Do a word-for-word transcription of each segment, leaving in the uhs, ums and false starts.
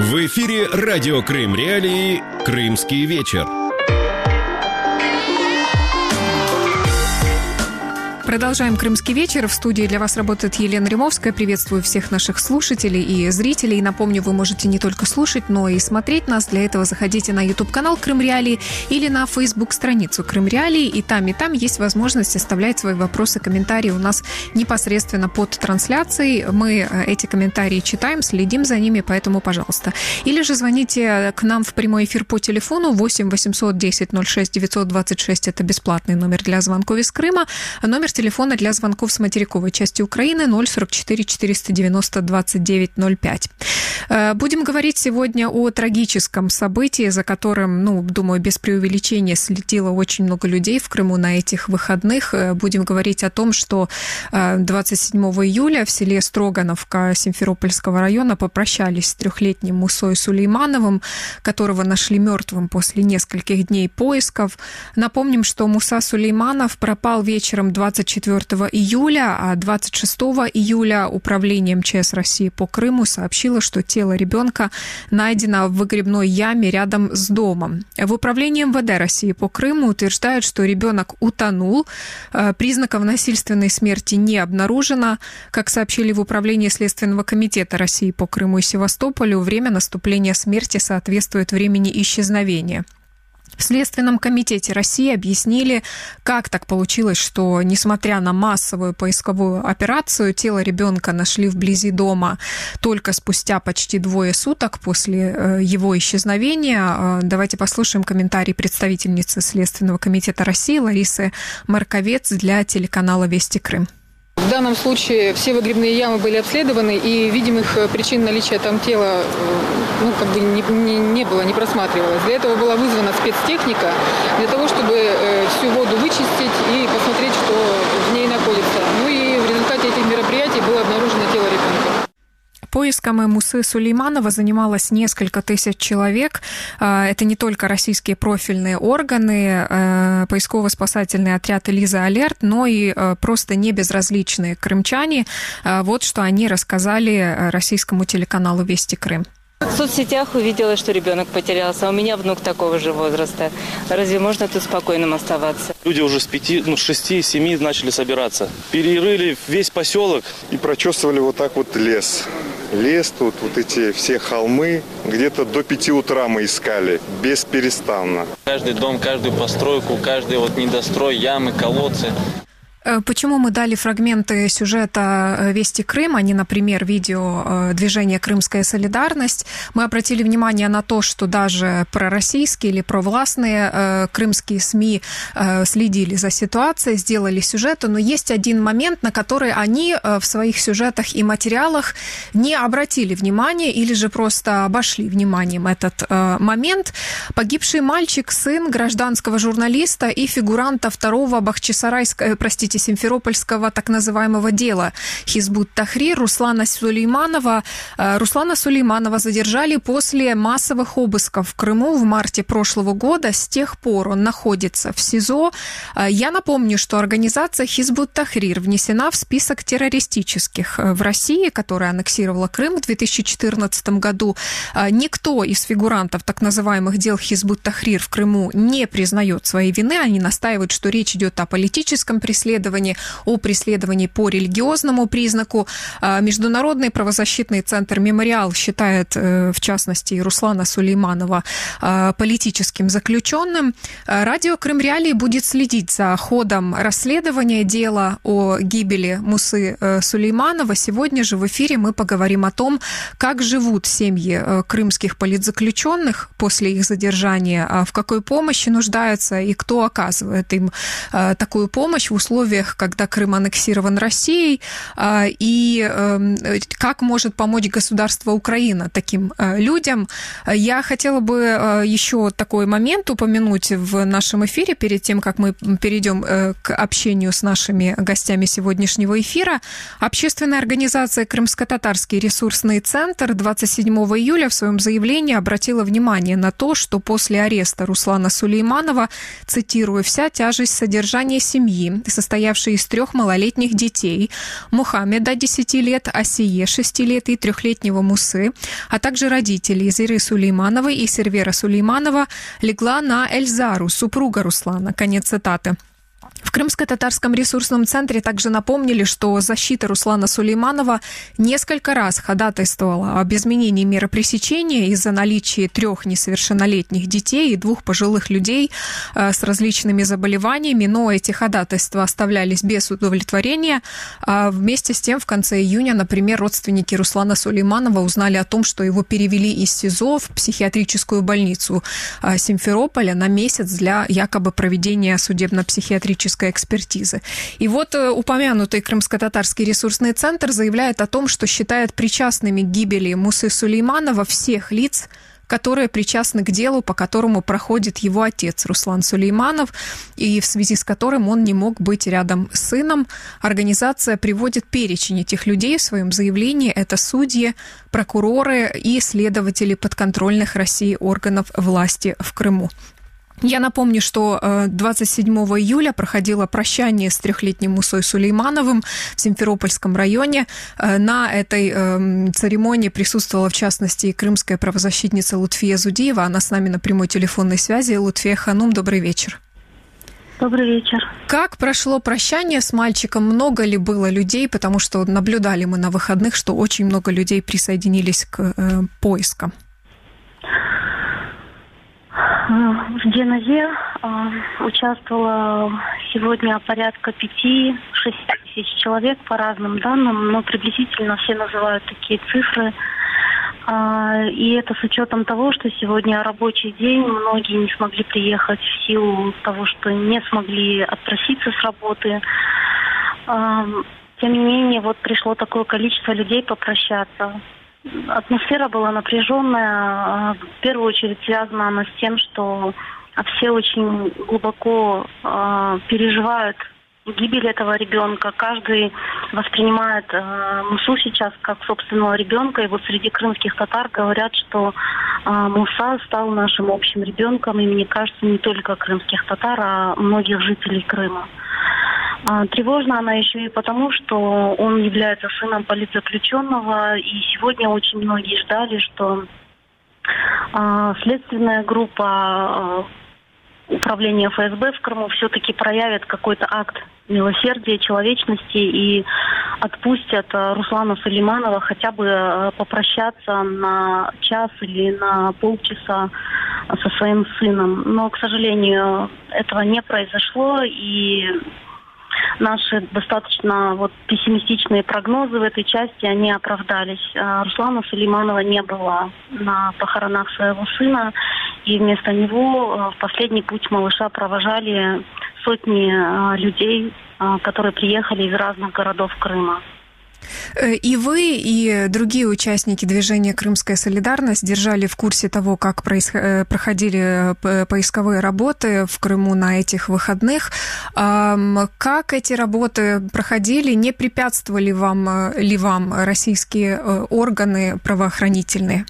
В эфире радио Крым Реалии «Крымский вечер». Продолжаем «Крымский вечер». В студии для вас работает Елена Римовская. Приветствую всех наших слушателей и зрителей. Напомню, вы можете не только слушать, но и смотреть нас. Для этого заходите на YouTube-канал «Крым Реалии» или на Facebook-страницу «Крым Реалии». И там, и там есть возможность оставлять свои вопросы, комментарии у нас непосредственно под трансляцией. Мы эти комментарии читаем, следим за ними, поэтому, пожалуйста. Или же звоните к нам в прямой эфир по телефону восемь восемьсот десять ноль шесть девятьсот двадцать шесть. Это бесплатный номер для звонков из Крыма. Номер телефона для звонков с материковой части Украины ноль сорок четыре четыреста девяносто двадцать девять ноль пять. Будем говорить сегодня о трагическом событии, за которым, ну, думаю, без преувеличения следило очень много людей в Крыму на этих выходных. Будем говорить о том, что двадцать седьмого июля в селе Строгановка Симферопольского района попрощались с трехлетним Мусой Сулеймановым, которого нашли мертвым после нескольких дней поисков. Напомним, что Муса Сулейманов пропал вечером двадцать четвёртого июля, а двадцать шестого июля Управление МЧС России по Крыму сообщило, что тело ребенка найдено в выгребной яме рядом с домом. В Управлении МВД России по Крыму утверждают, что ребенок утонул. Признаков насильственной смерти не обнаружено. Как сообщили в Управлении Следственного комитета России по Крыму и Севастополю, время наступления смерти соответствует времени исчезновения. В Следственном комитете России объяснили, как так получилось, что, несмотря на массовую поисковую операцию, тело ребенка нашли вблизи дома только спустя почти двое суток после его исчезновения. Давайте послушаем комментарий представительницы Следственного комитета России Ларисы Марковец для телеканала «Вести Крым». В данном случае все выгребные ямы были обследованы, и видимых причин наличия там тела ну, как бы не, не, не было, не просматривалось. Для этого была вызвана спецтехника, для того, чтобы э, всю воду вычистить и посмотреть, что в ней находится. Ну и в результате этих мероприятий было обнаружено тело ребенка. Поиском Мусы Сулейманова занималось несколько тысяч человек. Это не только российские профильные органы, поисково-спасательный отряд «Элиза Алерт», но и просто небезразличные крымчане. Вот что они рассказали российскому телеканалу «Вести Крым». В соцсетях увидела, что ребенок потерялся. У меня внук такого же возраста. Разве можно тут спокойным оставаться? Люди уже с пяти, ну, с шести, семи начали собираться. Перерыли весь поселок. И прочесывали вот так вот лес. Лес тут, вот эти все холмы. Где-то до пяти утра мы искали, бесперестанно. Каждый дом, каждую постройку, каждый вот недострой, ямы, колодцы. Почему мы дали фрагменты сюжета «Вести Крым», а не, например, видео движения «Крымская солидарность»? Мы обратили внимание на то, что даже пророссийские или провластные крымские СМИ следили за ситуацией, сделали сюжеты, но есть один момент, на который они в своих сюжетах и материалах не обратили внимания или же просто обошли вниманием этот момент. Погибший мальчик, сын гражданского журналиста и фигуранта второго бахчисарайского, простите, Симферопольского так называемого дела Хизбут-Тахрир Руслана Сулейманова. Руслана Сулейманова задержали после массовых обысков в Крыму в марте прошлого года. С тех пор он находится в СИЗО. Я напомню, что организация Хизбут-Тахрир внесена в список террористических в России, которая аннексировала Крым в две тысячи четырнадцатом году. Никто из фигурантов так называемых дел Хизбут-Тахрир в Крыму не признает своей вины. Они настаивают, что речь идет о политическом преследовании, о преследовании по религиозному признаку. Международный правозащитный центр «Мемориал» считает, в частности, Руслана Сулейманова политическим заключенным. Радио «Крым Реалии» будет следить за ходом расследования дела о гибели Мусы Сулейманова. Сегодня же в эфире мы поговорим о том, как живут семьи крымских политзаключенных после их задержания, в какой помощи нуждаются и кто оказывает им такую помощь в условиях, когда Крым аннексирован Россией, и как может помочь государство Украина таким людям. Я хотела бы еще такой момент упомянуть в нашем эфире перед тем, как мы перейдем к общению с нашими гостями сегодняшнего эфира. Общественная организация «Крымско-татарский ресурсный центр» двадцать седьмого июля в своем заявлении обратила внимание на то, что после ареста Руслана Сулейманова, цитирую, «вся тяжесть содержания семьи, состоит состоявший из трех малолетних детей: Мухаммеда, десяти лет, Асие, шести лет, и трехлетнего Мусы, а также родителей Зиры Сулеймановой и Сервера Сулейманова, легла на Эльзару, супруга Руслана. Конец цитаты. В Крымско-татарском ресурсном центре также напомнили, что защита Руслана Сулейманова несколько раз ходатайствовала об изменении меры пресечения из-за наличия трех несовершеннолетних детей и двух пожилых людей э, с различными заболеваниями, но эти ходатайства оставлялись без удовлетворения. А вместе с тем, в конце июня, например, родственники Руслана Сулейманова узнали о том, что его перевели из СИЗО в психиатрическую больницу э, Симферополя на месяц для якобы проведения судебно-психиатрической экспертизы. И вот упомянутый Крымско-татарский ресурсный центр заявляет о том, что считает причастными к гибели Мусы Сулейманова всех лиц, которые причастны к делу, по которому проходит его отец Руслан Сулейманов, и в связи с которым он не мог быть рядом с сыном. Организация приводит перечень этих людей в своем заявлении. Это судьи, прокуроры и следователи подконтрольных России органов власти в Крыму. Я напомню, что двадцать седьмого июля проходило прощание с трехлетним Мусой Сулеймановым в Симферопольском районе. На этой церемонии присутствовала, в частности, и крымская правозащитница Лутфия Зудиева. Она с нами на прямой телефонной связи. Лутфия Ханум, добрый вечер. Добрый вечер. Как прошло прощание с мальчиком? Много ли было людей? Потому что наблюдали мы на выходных, что очень много людей присоединились к э, поискам. В дженазе э, участвовало сегодня порядка пяти-шести тысяч человек по разным данным, но приблизительно все называют такие цифры. Э, и это с учетом того, что сегодня рабочий день, многие не смогли приехать в силу того, что не смогли отпроситься с работы. Э, тем не менее, вот пришло такое количество людей попрощаться. Атмосфера была напряженная. В первую очередь связана она с тем, что все очень глубоко э, переживают гибель этого ребенка. Каждый воспринимает э, Мусу сейчас как собственного ребенка. И вот среди крымских татар говорят, что э, Муса стал нашим общим ребенком. И мне кажется, не только крымских татар, а многих жителей Крыма. Тревожна она еще и потому, что он является сыном политзаключенного, и сегодня очень многие ждали, что э, следственная группа э, управления эф эс бэ в Крыму все-таки проявит какой-то акт милосердия, человечности и отпустят э, Руслана Сулейманова хотя бы э, попрощаться на час или на полчаса со своим сыном. Но, к сожалению, этого не произошло, и наши достаточно вот пессимистичные прогнозы в этой части, они оправдались. Руслана Сулейманова не было на похоронах своего сына, и вместо него в последний путь малыша провожали сотни людей, которые приехали из разных городов Крыма. И вы, и другие участники движения «Крымская солидарность» держали в курсе того, как происход... проходили поисковые работы в Крыму на этих выходных. Как эти работы проходили? Не препятствовали вам ли вам российские органы правоохранительные?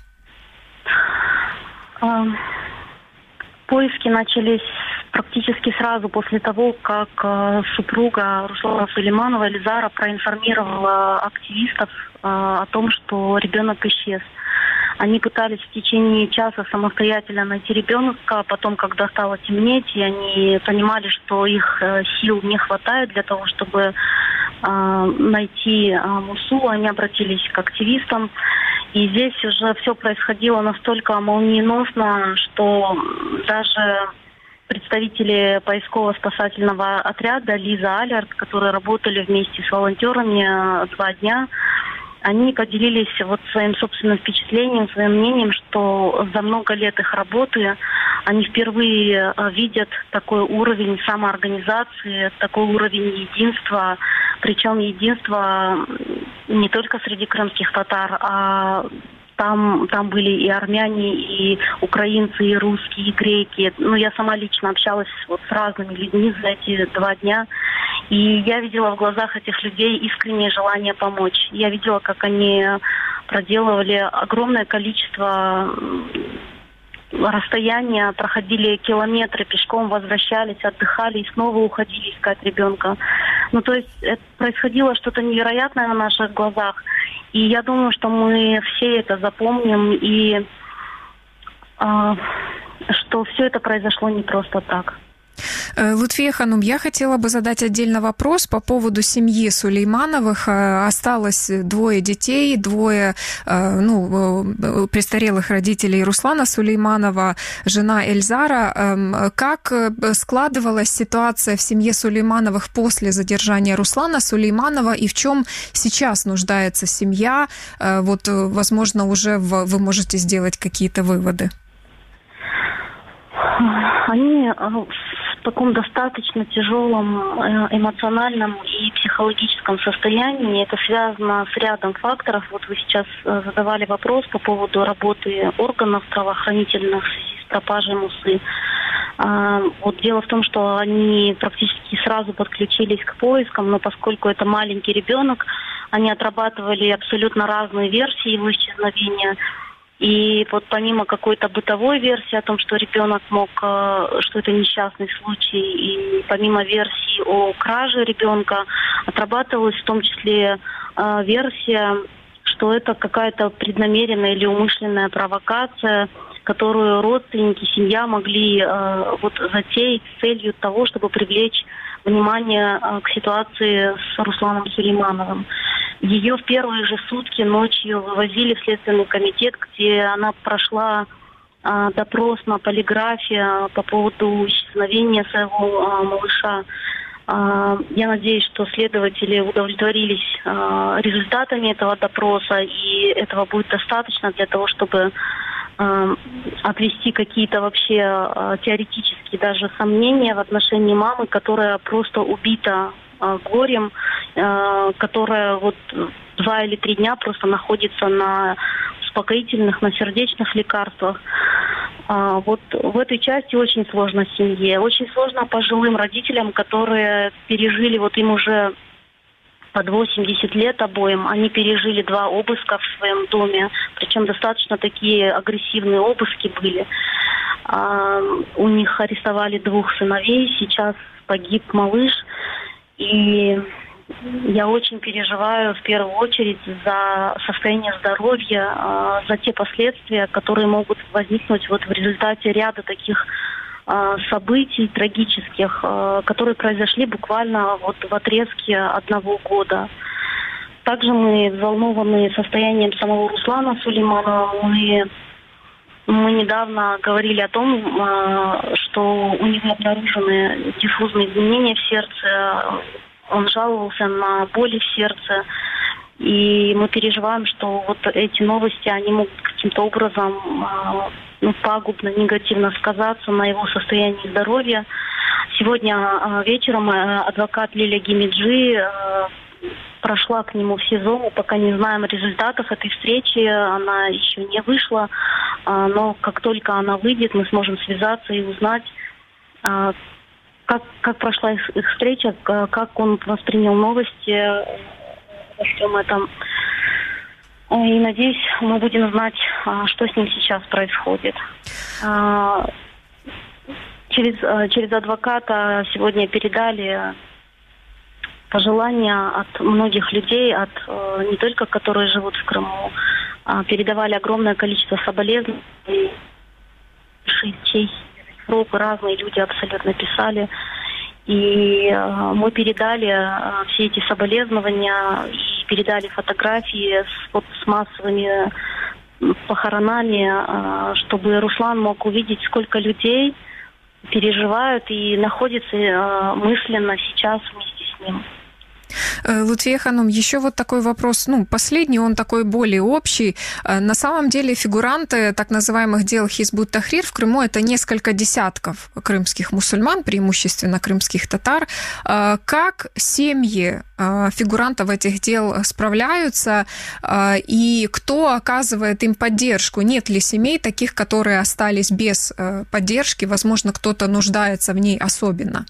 Поиски начались практически сразу после того, как э, супруга Руслана Сулейманова, Эльзара, проинформировала активистов э, о том, что ребенок исчез. Они пытались в течение часа самостоятельно найти ребенка, потом, когда стало темнеть, и они понимали, что их э, сил не хватает для того, чтобы э, найти э, Мусу, они обратились к активистам. И здесь уже все происходило настолько молниеносно, что даже представители поисково-спасательного отряда Лиза Алерт, которые работали вместе с волонтерами два дня, они поделились вот своим собственным впечатлением, своим мнением, что за много лет их работы они впервые видят такой уровень самоорганизации, такой уровень единства, причем единство не только среди крымских татар, а там, там были и армяне, и украинцы, и русские, и греки. Ну, я сама лично общалась вот с разными людьми за эти два дня. И я видела в глазах этих людей искреннее желание помочь. Я видела, как они проделывали огромное количество расстояния, проходили километры пешком, возвращались, отдыхали и снова уходили искать ребенка. Ну, то есть это происходило что-то невероятное на наших глазах. И я думаю, что мы все это запомним, и э, что все это произошло не просто так. Лутфия Ханум, я хотела бы задать отдельно вопрос по поводу семьи Сулеймановых. Осталось двое детей, двое ну, престарелых родителей Руслана Сулейманова, жена Эльзара. Как складывалась ситуация в семье Сулеймановых после задержания Руслана Сулейманова и в чем сейчас нуждается семья? Вот, возможно, уже вы можете сделать какие-то выводы. Они в таком достаточно тяжелом эмоциональном и психологическом состоянии. Это связано с рядом факторов. Вот вы сейчас задавали вопрос по поводу работы органов правоохранительных в связи с пропажей Мусы. Вот дело в том, что они практически сразу подключились к поискам, но поскольку это маленький ребенок, они отрабатывали абсолютно разные версии его исчезновения. И вот помимо какой-то бытовой версии о том, что ребенок мог, что это несчастный случай, и помимо версии о краже ребенка, отрабатывалась в том числе версия, что это какая-то преднамеренная или умышленная провокация, которую родственники, семья могли вот затеять с целью того, чтобы привлечь внимание к ситуации с Русланом Сулеймановым. Ее в первые же сутки ночью вывозили в Следственный комитет, где она прошла а, допрос на полиграфе по поводу исчезновения своего а, малыша. А, я надеюсь, что следователи удовлетворились а, результатами этого допроса, и этого будет достаточно для того, чтобы а, отвести какие-то вообще а, теоретические даже сомнения в отношении мамы, которая просто убита горем, которая вот два или три дня просто находится на успокоительных, на сердечных лекарствах. Вот в этой части очень сложно семье. Очень сложно пожилым родителям, которые пережили, вот им уже под восемьдесят лет обоим, они пережили два обыска в своем доме, причем достаточно такие агрессивные обыски были. У них арестовали двух сыновей, сейчас погиб малыш. И я очень переживаю в первую очередь за состояние здоровья, за те последствия, которые могут возникнуть вот в результате ряда таких событий трагических, которые произошли буквально вот в отрезке одного года. Также мы взволнованы состоянием самого Руслана Сулейманова. Мы, мы недавно говорили о том, что у него обнаружены диффузные изменения в сердце. Он жаловался на боли в сердце. И мы переживаем, что вот эти новости, они могут каким-то образом ну, пагубно, негативно сказаться на его состоянии здоровья. Сегодня вечером адвокат Лиля Гимиджи прошла к нему в СИЗО. Мы пока не знаем результатов этой встречи. Она еще не вышла. Но как только она выйдет, мы сможем связаться и узнать, как, как прошла их, их встреча, как он воспринял новости во всем этом. И, надеюсь, мы будем знать, что с ним сейчас происходит. Через, через адвоката сегодня передали пожелания от многих людей, от не только которые живут в Крыму, передавали огромное количество соболезнований, Чехии, Европы, разные люди абсолютно писали. И мы передали все эти соболезнования и передали фотографии с, вот, с массовыми похоронами, чтобы Руслан мог увидеть, сколько людей переживают и находятся мысленно сейчас вместе с ним. Лутфия Ханум, еще вот такой вопрос, ну, последний, он такой более общий. На самом деле фигуранты так называемых дел Хизбут Тахрир в Крыму — это несколько десятков крымских мусульман, преимущественно крымских татар. Как семьи фигурантов этих дел справляются и кто оказывает им поддержку? Нет ли семей таких, которые остались без поддержки? Возможно, кто-то нуждается в ней особенно.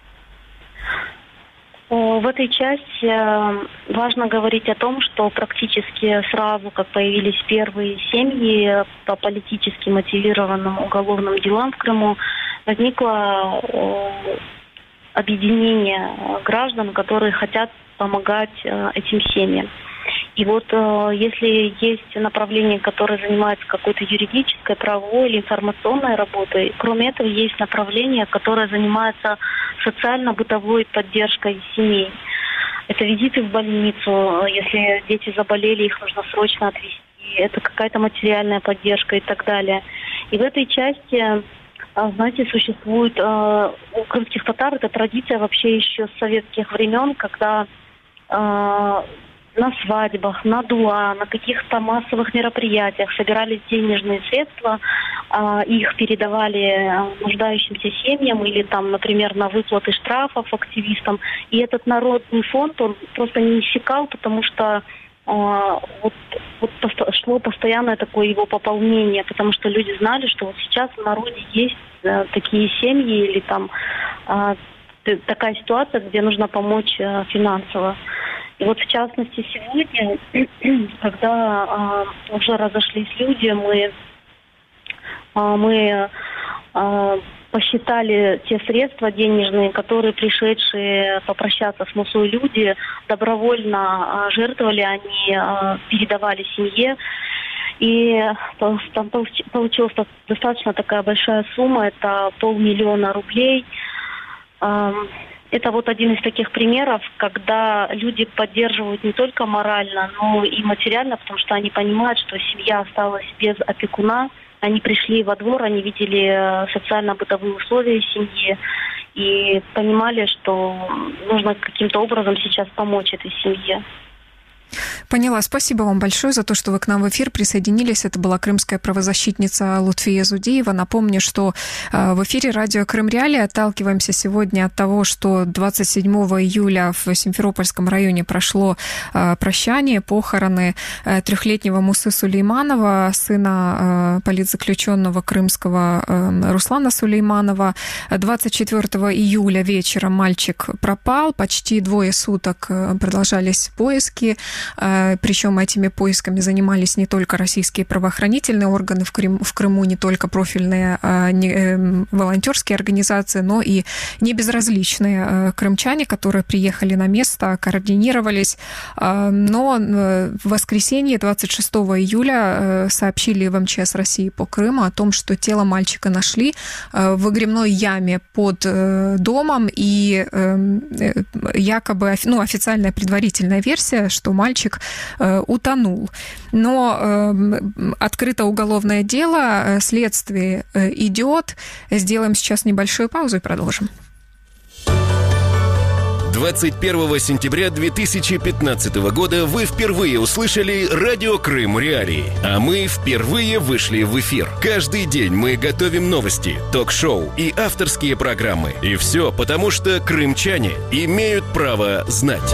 В этой части важно говорить о том, что практически сразу, как появились первые семьи по политически мотивированным уголовным делам в Крыму, возникла объединение граждан, которые хотят помогать этим семьям. И вот если есть направление, которое занимается какой-то юридической, правовой или информационной работой, кроме этого есть направление, которое занимается социально-бытовой поддержкой семей. Это визиты в больницу, если дети заболели, их нужно срочно отвезти. Это какая-то материальная поддержка и так далее. И в этой части, знаете, существует у крымских татар эта традиция вообще еще с советских времен, когда на свадьбах, на дуа, на каких-то массовых мероприятиях собирались денежные средства, их передавали нуждающимся семьям или там, например, на выплаты штрафов активистам. И этот народный фонд, он просто не иссякал, потому что вот, вот шло постоянное такое его пополнение, потому что люди знали, что вот сейчас в народе есть такие семьи или там такая ситуация, где нужно помочь финансово. И вот в частности сегодня, когда а, уже разошлись люди, мы, а, мы а, посчитали те средства денежные, которые пришедшие попрощаться с Мусой люди добровольно а, жертвовали, они а, передавали семье. И там получилась достаточно такая большая сумма, это полмиллиона рублей. А, Это вот один из таких примеров, когда люди поддерживают не только морально, но и материально, потому что они понимают, что семья осталась без опекуна. Они пришли во двор, они видели социально-бытовые условия семьи и понимали, что нужно каким-то образом сейчас помочь этой семье. Поняла. Спасибо вам большое за то, что вы к нам в эфир присоединились. Это была крымская правозащитница Лутфия Зудиева. Напомню, что в эфире радио Крым Реалии отталкиваемся сегодня от того, что двадцать седьмого июля в Симферопольском районе прошло прощание, похороны трехлетнего Мусы Сулейманова, сына политзаключенного крымского Руслана Сулейманова. двадцать четвёртого июля вечером мальчик пропал. Почти двое суток продолжались поиски. Причем этими поисками занимались не только российские правоохранительные органы в, Крым, в Крыму, не только профильные а, не, э, волонтерские организации, но и небезразличные э, крымчане, которые приехали на место, координировались. Э, но э, в воскресенье двадцать шестого июля э, сообщили в эм че эс России по Крыму о том, что тело мальчика нашли э, в выгребной яме под э, домом, и э, якобы, ну, официальная предварительная версия, что мальчик э, утонул. Но э, открыто уголовное дело, следствие э, идет. Сделаем сейчас небольшую паузу и продолжим. двадцать первого сентября две тысячи пятнадцатого года вы впервые услышали радио Крым Реалии, а мы впервые вышли в эфир. Каждый день мы готовим новости, ток-шоу и авторские программы. И все потому, что крымчане имеют право знать.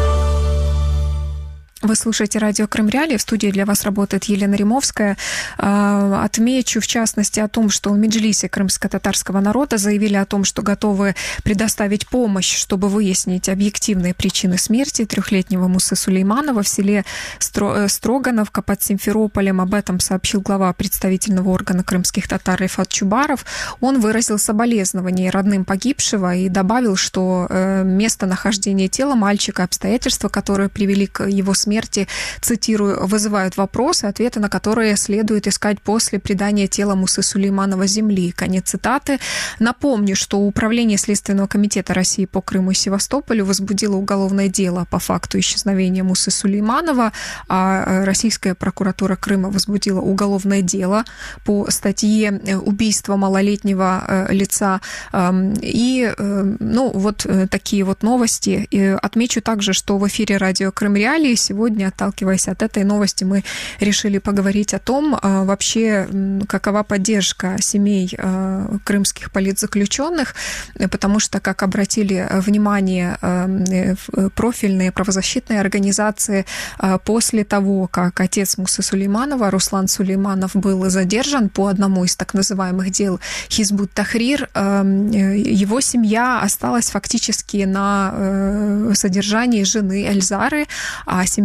Вы слушаете радио Крым Реалии. В студии для вас работает Елена Римовская. Отмечу, в частности, о том, что в Меджлисе крымско-татарского народа заявили о том, что готовы предоставить помощь, чтобы выяснить объективные причины смерти трехлетнего Мусы Сулейманова в селе Строгановка под Симферополем. Об этом сообщил глава представительного органа крымских татар Рифат Чубаров. Он выразил соболезнования родным погибшего и добавил, что местонахождение тела мальчика, обстоятельства, которые привели к его смерти, смерти, цитирую, вызывают вопросы, ответы на которые следует искать после предания тела Мусы Сулейманова земли. Конец цитаты. Напомню, что Управление Следственного комитета России по Крыму и Севастополю возбудило уголовное дело по факту исчезновения Мусы Сулейманова, а Российская прокуратура Крыма возбудила уголовное дело по статье убийства малолетнего лица. И, ну, вот такие вот новости. И отмечу также, что в эфире радио Крым Реалии сегодня Сегодня, отталкиваясь от этой новости, мы решили поговорить о том, вообще, какова поддержка семей крымских политзаключенных, потому что, как обратили внимание профильные правозащитные организации, после того, как отец Мусы Сулейманова, Руслан Сулейманов, был задержан по одному из так называемых дел Хизбут Тахрир, его семья осталась фактически на содержании жены Эльзары, а семья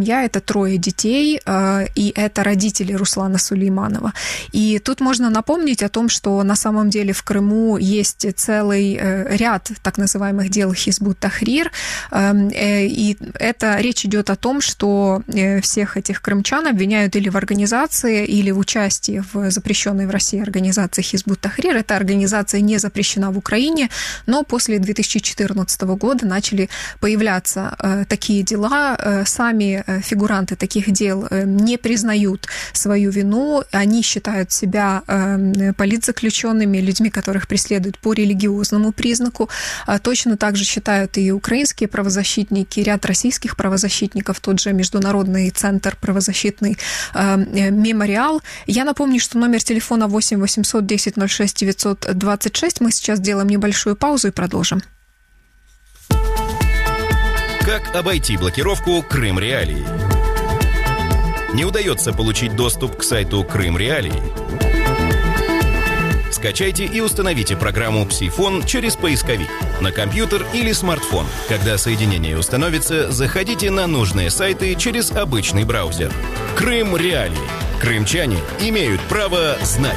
семья, это трое детей, и это родители Руслана Сулейманова. И тут можно напомнить о том, что на самом деле в Крыму есть целый ряд так называемых дел Хизбут-Тахрир, и это речь идет о том, что всех этих крымчан обвиняют или в организации, или в участии в запрещенной в России организации Хизбут-Тахрир. Эта организация не запрещена в Украине, но после две тысячи четырнадцатого года начали появляться э, такие дела. Э, сами э, фигуранты таких дел э, не признают свою вину. Они считают себя э, политзаключенными, людьми, которых преследуют по религиозному признаку. А точно так же считают и украинские правозащитники, ряд российских правозащитников, тот же Международный центр правозащитный э, «Мемориал». Я напомню, что номер телефона восемь восемьсот десять ноль шесть девятьсот двадцать шесть. Мы сейчас делаем небольшую паузу и продолжим. Как обойти блокировку Крым Реалии? Не удается получить доступ к сайту Крым Реалии? Скачайте и установите программу «Псифон» через поисковик на компьютер или смартфон. Когда соединение установится, заходите на нужные сайты через обычный браузер. Крым Реалии. Крымчане имеют право знать.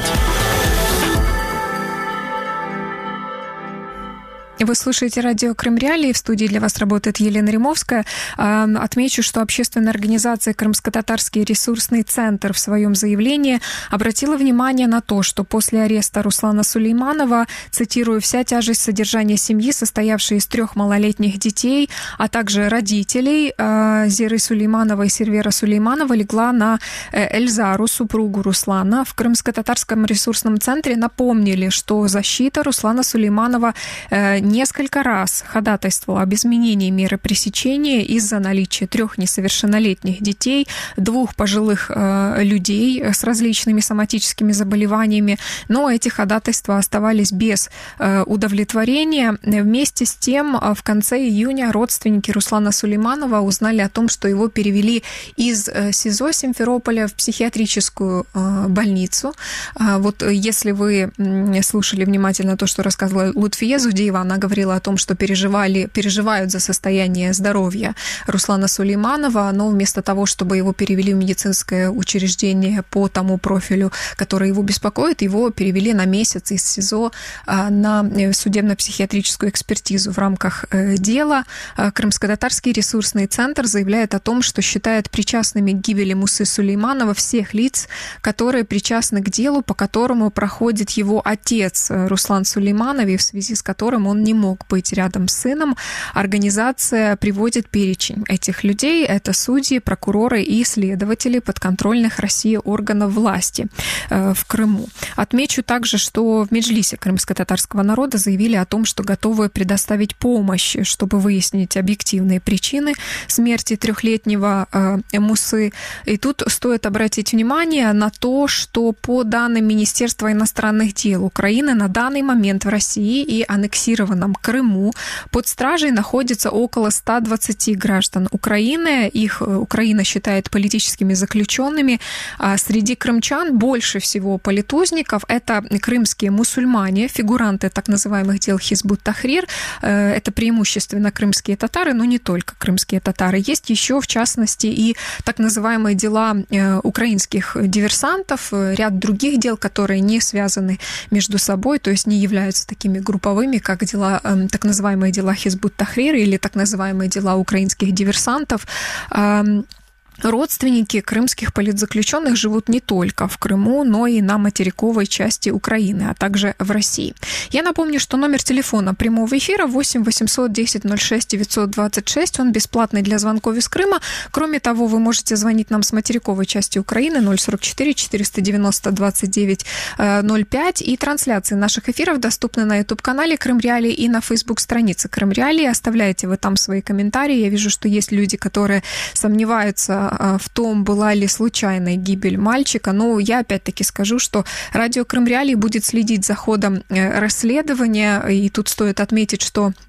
Вы слушаете радио «Крым Реалии». В студии для вас работает Елена Римовская. Отмечу, что общественная организация «Крымско-татарский ресурсный центр» в своем заявлении обратила внимание на то, что после ареста Руслана Сулейманова, цитирую, «вся тяжесть содержания семьи, состоявшей из трех малолетних детей, а также родителей Зиры Сулейманова и Сервера Сулейманова, легла на Эльзару, супругу Руслана». В Крымско-татарском ресурсном центре напомнили, что защита Руслана Сулейманова несколько раз ходатайствовала об изменении меры пресечения из-за наличия трех несовершеннолетних детей, двух пожилых э, людей с различными соматическими заболеваниями, но эти ходатайства оставались без э, удовлетворения. Вместе с тем, в конце июня родственники Руслана Сулейманова узнали о том, что его перевели из СИЗО Симферополя в психиатрическую э, больницу. Э, вот если вы слушали внимательно то, что рассказывала Лутфия Зудеева, она говорила о том, что переживали, переживают за состояние здоровья Руслана Сулейманова, но вместо того, чтобы его перевели в медицинское учреждение по тому профилю, который его беспокоит, его перевели на месяц из СИЗО на судебно-психиатрическую экспертизу. В рамках дела Крымско-татарский ресурсный центр заявляет о том, что считает причастными к гибели Мусы Сулейманова всех лиц, которые причастны к делу, по которому проходит его отец Руслан Сулейманов, и в связи с которым он не мог быть рядом с сыном. Организация приводит перечень этих людей. Это судьи, прокуроры и следователи подконтрольных России органов власти э, в Крыму. Отмечу также, что в Меджлисе крымско-татарского народа заявили о том, что готовы предоставить помощь, чтобы выяснить объективные причины смерти трехлетнего э, Мусы. И тут стоит обратить внимание на то, что по данным Министерства иностранных дел Украины на данный момент в России и аннексированном Крыму под стражей находится около ста двадцати граждан Украины. Их Украина считает политическими заключенными. А среди крымчан больше всего политузников. Это крымские мусульмане, фигуранты так называемых дел Хизбут-Тахрир. Это преимущественно крымские татары, но не только крымские татары. Есть еще, в частности, и так называемые дела украинских диверсантов, ряд других дел, которые не связаны между собой, то есть не являются такими групповыми, как дела, так называемые дела Хизбут-Тахрир или так называемые дела украинских диверсантов. Родственники крымских политзаключенных живут не только в Крыму, но и на материковой части Украины, а также в России. Я напомню, что номер телефона прямого эфира восемь восемьсот десять ноль шесть девятьсот двадцать шесть, он бесплатный для звонков из Крыма. Кроме того, вы можете звонить нам с материковой части Украины ноль сорок четыре четыреста девяносто двадцать девять ноль пять, и трансляции наших эфиров доступны на YouTube-канале Крым Реалии и на Facebook-странице Крым Реалии. Оставляйте вы там свои комментарии. Я вижу, что есть люди, которые сомневаются в том, была ли случайная гибель мальчика. Но я опять-таки скажу, что радио Крым Реалии будет следить за ходом расследования. И тут стоит отметить, что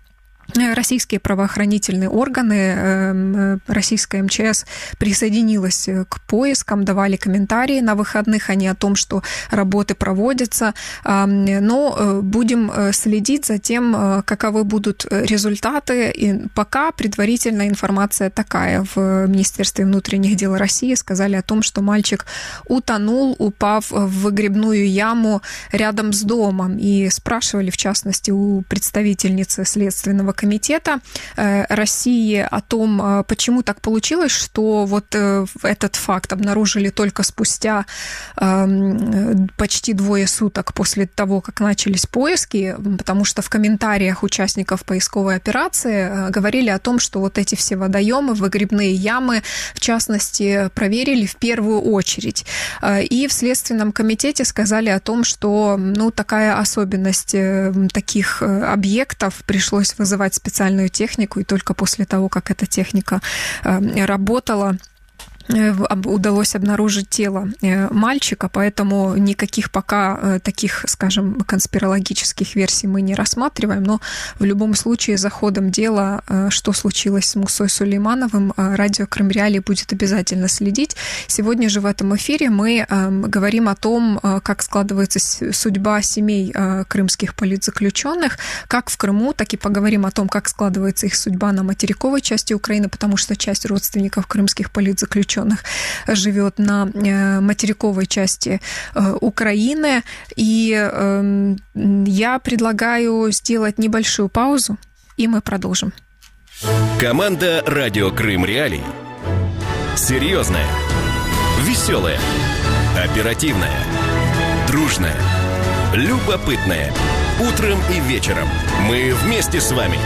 Российские правоохранительные органы, российская эм че эс присоединилась к поискам, давали комментарии на выходных, они о том, что работы проводятся, но будем следить за тем, каковы будут результаты. И пока предварительная информация такая. В Министерстве внутренних дел России сказали о том, что мальчик утонул, упав в выгребную яму рядом с домом. И спрашивали, в частности, у представительницы Следственного комитета России о том, почему так получилось, что вот этот факт обнаружили только спустя почти двое суток после того, как начались поиски, потому что в комментариях участников поисковой операции говорили о том, что вот эти все водоемы, выгребные ямы, в частности, проверили в первую очередь. И в Следственном комитете сказали о том, что ну, такая особенность таких объектов, пришлось вызывать специальную технику, и только после того, как эта техника работала, удалось обнаружить тело мальчика, поэтому никаких пока таких, скажем, конспирологических версий мы не рассматриваем, но в любом случае за ходом дела, что случилось с Мусой Сулеймановым, радио Крым Реалии будет обязательно следить. Сегодня же в этом эфире мы говорим о том, как складывается судьба семей крымских политзаключенных, как в Крыму, так и поговорим о том, как складывается их судьба на материковой части Украины, потому что часть родственников крымских политзаключенных живет на материковой части Украины. И я предлагаю сделать небольшую паузу, и мы продолжим. Команда «Радио Крым Реалии». Серьезная, веселая, оперативная, дружная, любопытная. Утром и вечером мы вместе с вами.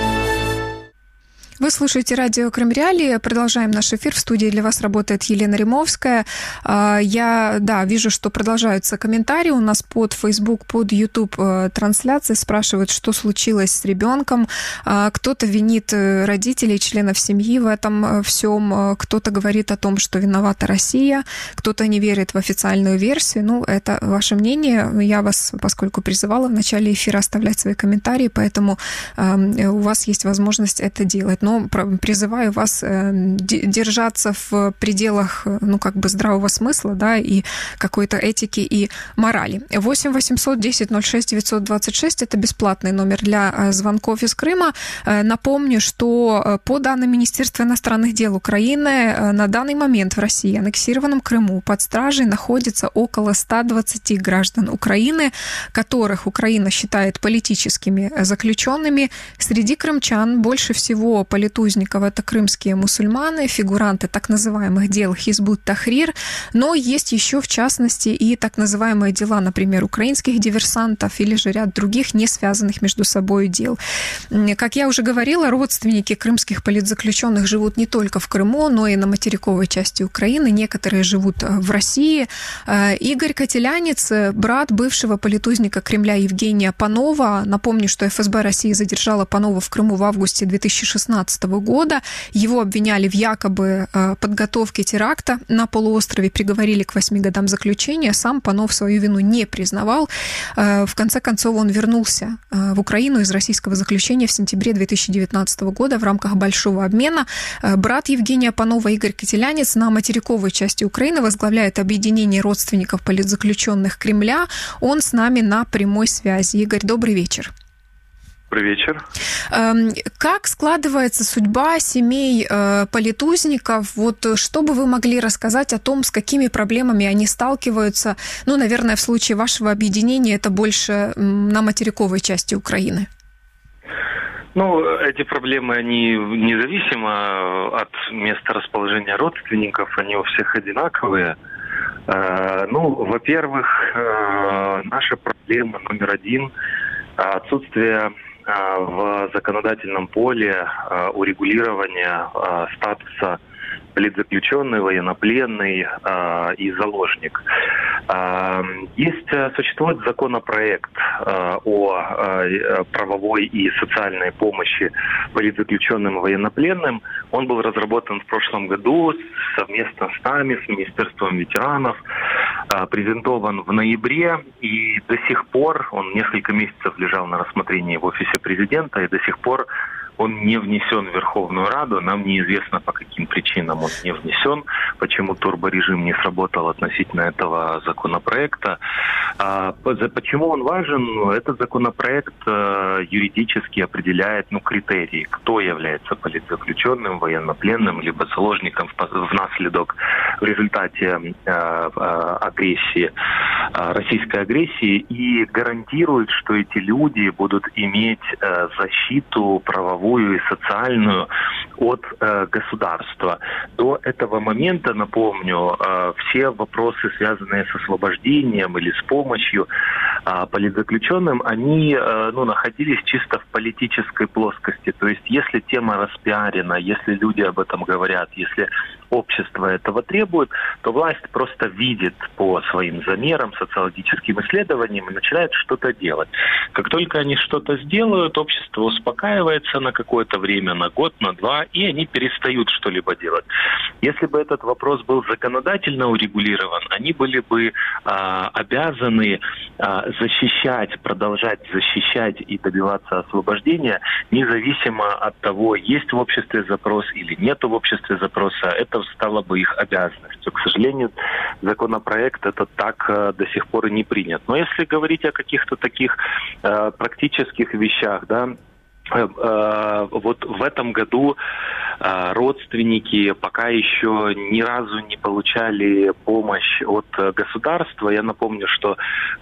Вы слушаете радио Крым Реалии. Продолжаем наш эфир. В студии для вас работает Елена Римовская. Я, да, вижу, что продолжаются комментарии. У нас под Facebook, под YouTube трансляции спрашивают, что случилось с ребенком. Кто-то винит родителей, членов семьи в этом всем. Кто-то говорит о том, что виновата Россия. Кто-то не верит в официальную версию. Ну, это ваше мнение. Я вас, поскольку призывала в начале эфира оставлять свои комментарии, поэтому у вас есть возможность это делать. Но призываю вас держаться в пределах, ну, как бы здравого смысла, да, и какой-то этики и морали. восемь восемьсот десять ноль шесть девятьсот двадцать шесть – это бесплатный номер для звонков из Крыма. Напомню, что по данным Министерства иностранных дел Украины, на данный момент в России, аннексированном Крыму, под стражей находится около ста двадцати граждан Украины, которых Украина считает политическими заключенными. Среди крымчан больше всего политузников — это крымские мусульмане, фигуранты так называемых дел Хизбут Тахрир, но есть еще, в частности, и так называемые дела, например, украинских диверсантов или же ряд других, не связанных между собой дел. Как я уже говорила, родственники крымских политзаключенных живут не только в Крыму, но и на материковой части Украины, некоторые живут в России. Игорь Котелянец, брат бывшего политузника Кремля Евгения Панова, напомню, что эф эс бэ России задержала Панова в Крыму в августе две тысячи шестнадцатого года. Его обвиняли в якобы подготовке теракта на полуострове, приговорили к восьми годам заключения. Сам Панов свою вину не признавал. В конце концов, он вернулся в Украину из российского заключения в сентябре две тысячи девятнадцатого года в рамках большого обмена. Брат Евгения Панова, Игорь Котелянец, на материковой части Украины возглавляет объединение родственников политзаключенных Кремля. Он с нами на прямой связи. Игорь, добрый вечер. Добрый вечер. Как складывается судьба семей политузников? Вот что бы вы могли рассказать о том, с какими проблемами они сталкиваются? Ну, наверное, в случае вашего объединения это больше на материковой части Украины. Ну, эти проблемы, они независимо от места расположения родственников, они у всех одинаковые. Ну, во-первых, наша проблема номер один – отсутствие в законодательном поле урегулирования статуса политзаключенный, военнопленный и заложник. Есть, существует законопроект о правовой и социальной помощи политзаключенным и военнопленным. Он был разработан в прошлом году совместно с нами, с Министерством ветеранов. презентован в ноябре, и до сих пор он несколько месяцев лежал на рассмотрении в офисе президента, и до сих пор он не внесен в Верховную Раду. Нам неизвестно, по каким причинам он не внесен, почему турборежим не сработал относительно этого законопроекта. А, почему он важен? Этот законопроект а, юридически определяет ну, критерии, кто является политзаключенным, военнопленным, либо заложником в, внаследок в результате а, а, агрессии, а, российской агрессии, и гарантирует, что эти люди будут иметь а, защиту правовую и социальную от э, государства. До этого момента, напомню, э, все вопросы, связанные с освобождением или с помощью э, политзаключенным, они э, ну, находились чисто в политической плоскости. То есть, если тема распиарена, если люди об этом говорят, если общество этого требует, то власть просто видит по своим замерам, социологическим исследованиям и начинает что-то делать. Как только они что-то сделают, общество успокаивается на какое-то время, на год, на два, и они перестают что-либо делать. Если бы этот вопрос был законодательно урегулирован, они были бы а, обязаны а, защищать, продолжать защищать и добиваться освобождения, независимо от того, есть в обществе запрос или нет в обществе запроса. Это стало бы их обязанностью. К сожалению, законопроект этот так а, до сих пор и не принят. Но если говорить о каких-то таких а, практических вещах, да, вот в этом году родственники пока еще ни разу не получали помощь от государства. Я напомню, что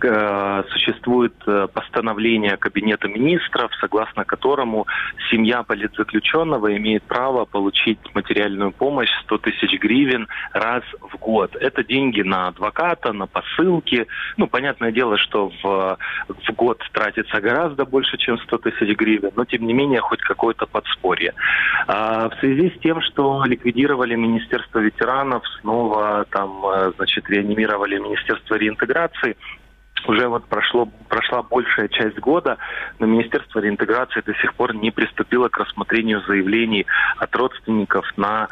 существует постановление Кабинета министров, согласно которому семья политзаключенного имеет право получить материальную помощь сто тысяч гривен раз в год. Это деньги на адвоката, на посылки. Ну, понятное дело, что в, в год тратится гораздо больше, чем сто тысяч гривен, но тем не менее хоть какое-то подспорье. А в связи с тем, что ликвидировали Министерство ветеранов, снова там, значит, реанимировали Министерство реинтеграции, уже вот прошло, прошла большая часть года, но Министерство реинтеграции до сих пор не приступило к рассмотрению заявлений от родственников на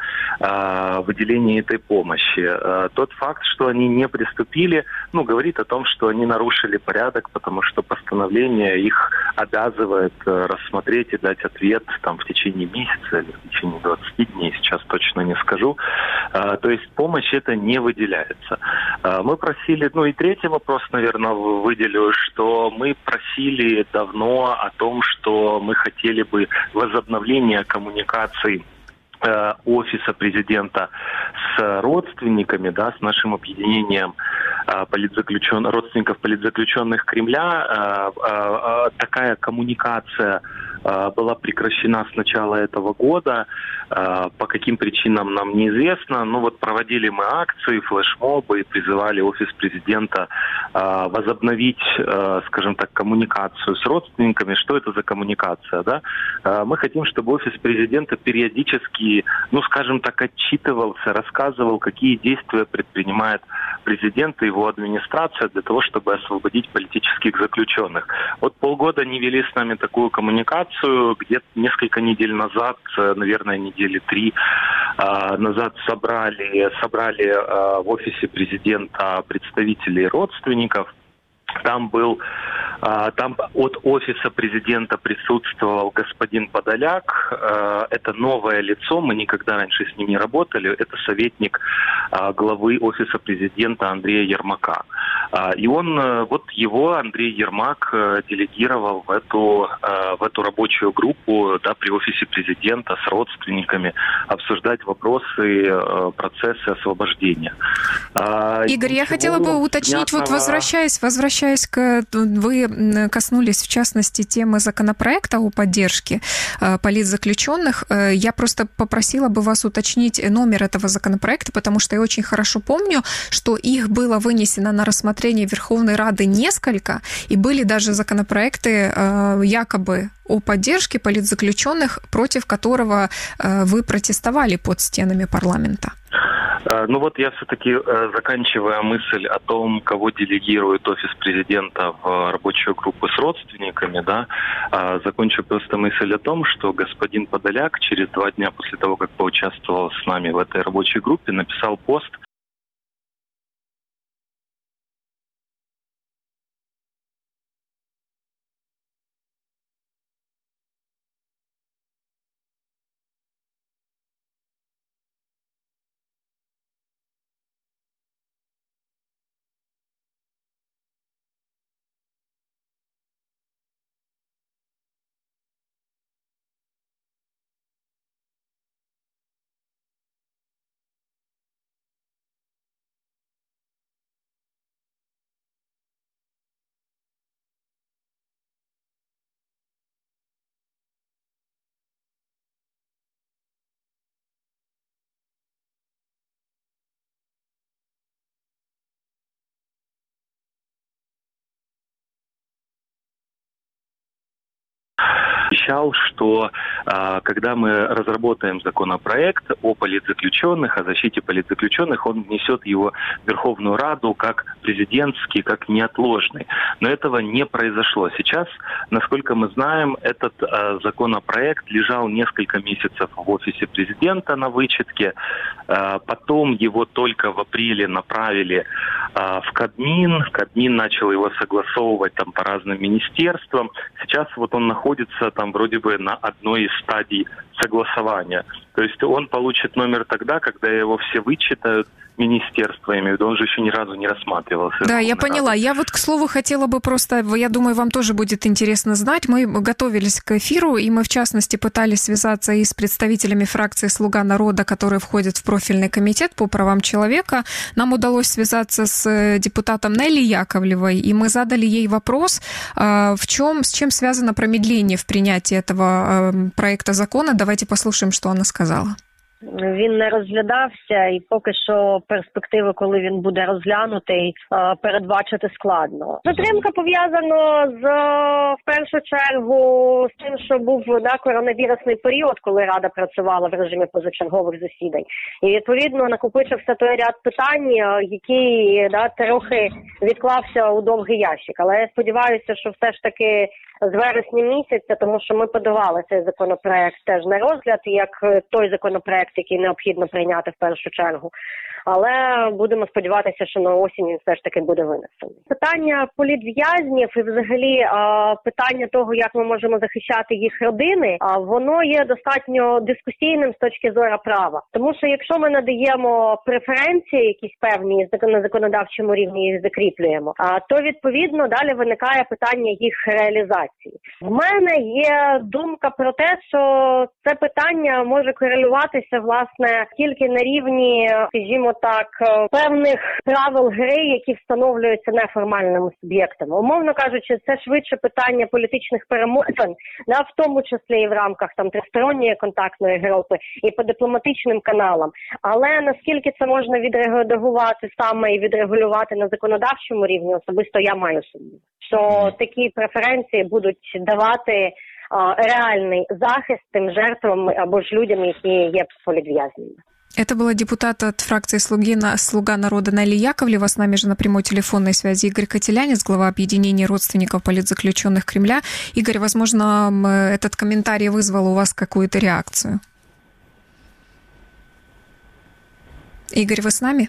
э, выделение этой помощи. Э, тот факт, что они не приступили, ну, говорит о том, что они нарушили порядок, потому что постановление их обязывает э, рассмотреть и дать ответ там, в течение месяца или в течение двадцати дней, сейчас точно не скажу. Э, то есть помощь эта не выделяется. Э, мы просили, ну и третий вопрос, наверное, выделю, что мы просили давно о том, что мы хотели бы возобновления коммуникаций э, офиса президента с родственниками, да, с нашим объединением э, политзаключен... родственников политзаключенных Кремля. Э, э, э, такая коммуникация э, была прекращена с начала этого года. Э, по каким причинам нам неизвестно. Но вот проводили мы акции, флешмобы и призывали офис президента э, возобновить, э, скажем так, коммуникацию с родственниками. Что это за коммуникация, да? Э, мы хотим, чтобы офис президента периодически, ну, скажем так, отчитывался, рассказывал, какие действия предпринимает президент и его администрация для того, чтобы освободить политических заключенных. Вот полгода не вели с нами такую коммуникацию. Где-то несколько недель назад, наверное, недели три назад собрали, собрали в офисе президента представителей родственников. Там был, там от офиса президента присутствовал господин Подоляк. Это новое лицо, мы никогда раньше с ним не работали. Это советник главы офиса президента Андрея Ермака. И он, вот его Андрей Ермак делегировал в эту, в эту рабочую группу, да, при офисе президента с родственниками обсуждать вопросы, процессы освобождения. Игорь, я хотела бы уточнить, вот возвращаясь, возвращаясь к, вы коснулись, в частности, темы законопроекта о поддержке политзаключенных. Я просто попросила бы вас уточнить номер этого законопроекта, потому что я очень хорошо помню, что их было вынесено на рассмотрение Верховной Рады несколько, и были даже законопроекты якобы о поддержке политзаключенных, против которого вы протестовали под стенами парламента. Ну вот я все-таки, заканчивая мысль о том, кого делегирует офис президента в рабочую группу с родственниками, да, закончу просто мысль о том, что господин Подоляк через два дня после того, как поучаствовал с нами в этой рабочей группе, написал пост, обещал, что э, когда мы разработаем законопроект о политзаключенных, о защите политзаключенных, он внесет его в Верховную Раду как президентский, как неотложный. Но этого не произошло. Сейчас, насколько мы знаем, этот э, законопроект лежал несколько месяцев в офисе президента на вычетке. Э, потом его только в апреле направили э, в Кабмин. Кабмин начал его согласовывать там по разным министерствам. Сейчас вот он находится там вроде бы на одной из стадий согласования. То есть он получит номер тогда, когда его все вычитают, министерство, я имею в виду, он же еще ни разу не рассматривался. Да, я поняла. Я вот, к слову, хотела бы просто, я думаю, вам тоже будет интересно знать, мы готовились к эфиру, и мы, в частности, пытались связаться и с представителями фракции «Слуга народа», которые входят в профильный комитет по правам человека. Нам удалось связаться с депутатом Нелли Яковлевой, и мы задали ей вопрос, в чем, с чем связано промедление в принятии этого проекта закона. Давайте послушаем, что она сказала. Він не розглядався, і поки що перспективи, коли він буде розглянутий, передбачити складно. Затримка пов'язана з, в першу чергу, з тим, що був да, коронавірусний період, коли Рада працювала в режимі позачергових засідань. І, відповідно, накопичився той ряд питань, який да, трохи відклався у довгий ящик. Але я сподіваюся, що все ж таки з вересня місяця, тому що ми подавали цей законопроект теж на розгляд, як той законопроект, який необхідно прийняти в першу чергу. Але будемо сподіватися, що на осінь він все ж таки буде винесений. Питання політв'язнів і взагалі питання того, як ми можемо захищати їх родини, воно є достатньо дискусійним з точки зору права. Тому що якщо ми надаємо преференції якісь певні на законодавчому рівні їх закріплюємо, то відповідно далі виникає питання їх реалізації. В мене є думка про те, що це питання може корелюватися власне тільки на рівні, скажімо так, певних правил гри, які встановлюються неформальними суб'єктами. Умовно кажучи, це швидше питання політичних перемовин, да, в тому числі і в рамках там тристоронньої контактної групи, і по дипломатичним каналам. Але наскільки це можна відредагувати саме і відрегулювати на законодавчому рівні, особисто я маю сумнів, що такі преференції будуть давати а, реальний захист тим жертвам або ж людям, які є політв'язнями. Это была депутат от фракции «Слуги, «Слуга народа» Нелли Яковлева. С нами же на прямой телефонной связи Игорь Котелянец, глава объединения родственников политзаключенных Кремля. Игорь, возможно, этот комментарий вызвал у вас какую-то реакцию? Игорь, вы с нами?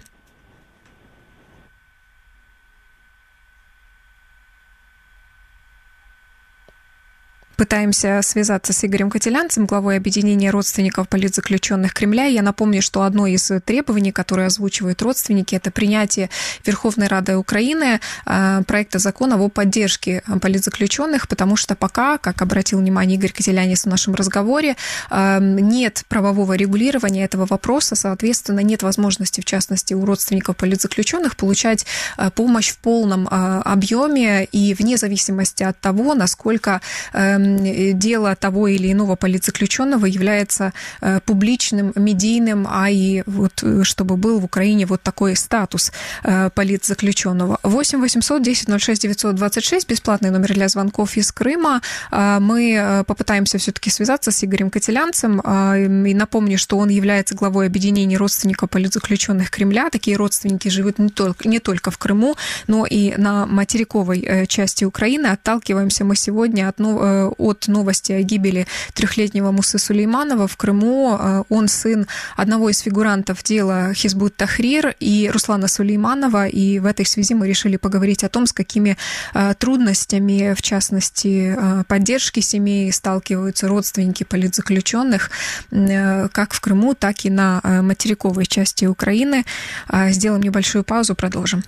Пытаемся связаться с Игорем Котелянцем, главой объединения родственников политзаключенных Кремля. Я напомню, что одно из требований, которые озвучивают родственники, это принятие Верховной Рады Украины проекта закона о поддержке политзаключенных, потому что пока, как обратил внимание Игорь Котелянец в нашем разговоре, нет правового регулирования этого вопроса, соответственно, нет возможности, в частности, у родственников политзаключенных получать помощь в полном объеме и вне зависимости от того, насколько дело того или иного политзаключенного является публичным, медийным, а и вот чтобы был в Украине вот такой статус политзаключенного. восемь восемьсот десять ноль шесть девятьсот двадцать шесть, бесплатный номер для звонков из Крыма. Мы попытаемся все-таки связаться с Игорем Котелянцем. И напомню, что он является главой объединения родственников политзаключенных Кремля. Такие родственники живут не только, не только в Крыму, но и на материковой части Украины. Отталкиваемся мы сегодня от от новости о гибели трехлетнего Мусы Сулейманова в Крыму. Он сын одного из фигурантов дела Хизбут Тахрир и Руслана Сулейманова, и в этой связи мы решили поговорить о том, с какими трудностями, в частности, поддержки семей сталкиваются родственники политзаключенных как в Крыму, так и на материковой части Украины. Сделаем небольшую паузу, продолжим.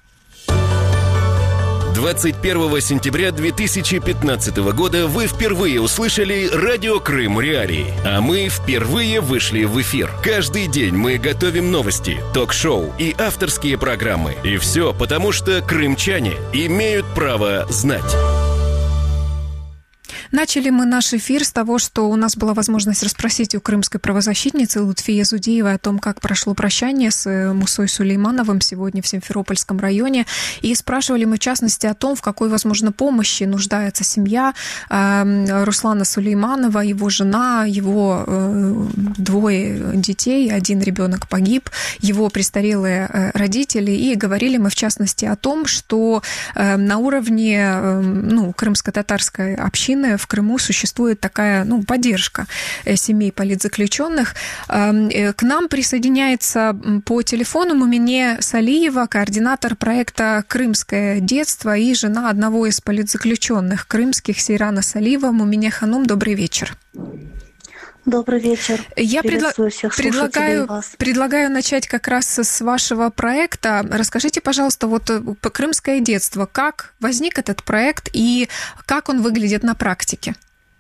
двадцать первого сентября две тысячи пятнадцатого года вы впервые услышали «Радио Крым Реалии», а мы впервые вышли в эфир. Каждый день мы готовим новости, ток-шоу и авторские программы. И все потому, что крымчане имеют право знать. Начали мы наш эфир с того, что у нас была возможность расспросить у крымской правозащитницы Лутфии Зудиевой о том, как прошло прощание с Мусой Сулеймановым сегодня в Симферопольском районе. И спрашивали мы, в частности, о том, в какой, возможно, помощи нуждается семья Руслана Сулейманова, его жена, его двое детей, один ребенок погиб, его престарелые родители. И говорили мы, в частности, о том, что на уровне ну, крымско-татарской общины в Крыму существует такая ну, поддержка семей политзаключенных. К нам присоединяется по телефону Мумине Салиева, координатор проекта «Крымское детство» и жена одного из политзаключенных крымских Сейрана Салиева. Мумине Ханум, добрый вечер. Добрый вечер. Я предла- всех предлагаю, вас. предлагаю начать как раз с вашего проекта. Расскажите, пожалуйста, вот «Крымское детство». Как возник этот проект и как он выглядит на практике?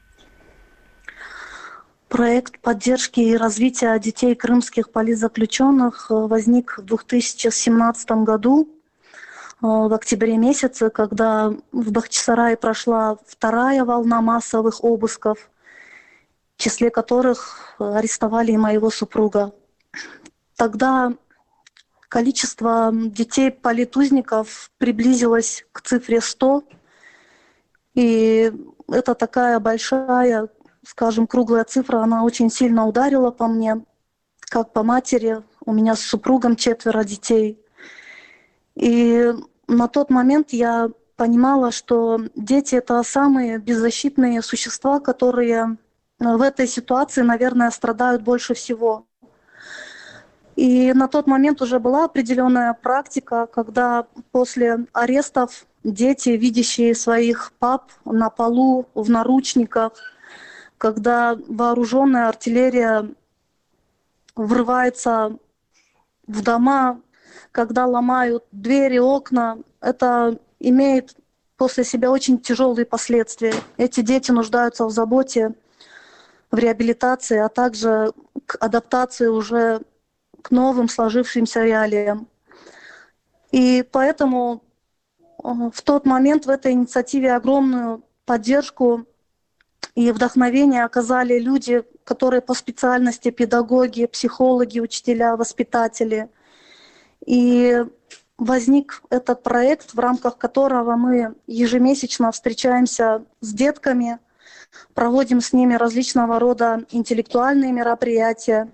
Проект поддержки и развития детей крымских политзаключенных возник в две тысячи семнадцатом году, в октябре месяце, когда в Бахчисарае прошла вторая волна массовых обысков, в числе которых арестовали и моего супруга. Тогда количество детей-политузников приблизилось к цифре сто, и это такая большая, скажем, круглая цифра, она очень сильно ударила по мне, как по матери. У меня с супругом четверо детей. И на тот момент я понимала, что дети — это самые беззащитные существа, которые в этой ситуации, наверное, страдают больше всего. И на тот момент уже была определенная практика, когда после арестов дети, видящие своих пап на полу, в наручниках, когда вооруженная артиллерия врывается в дома, когда ломают двери, окна, это имеет после себя очень тяжелые последствия. Эти дети нуждаются в заботе, в реабилитации, а также к адаптации уже к новым сложившимся реалиям. И поэтому в тот момент в этой инициативе огромную поддержку и вдохновение оказали люди, которые по специальности педагоги, психологи, учителя, воспитатели. И возник этот проект, в рамках которого мы ежемесячно встречаемся с детками, проводим с ними различного рода интеллектуальные мероприятия,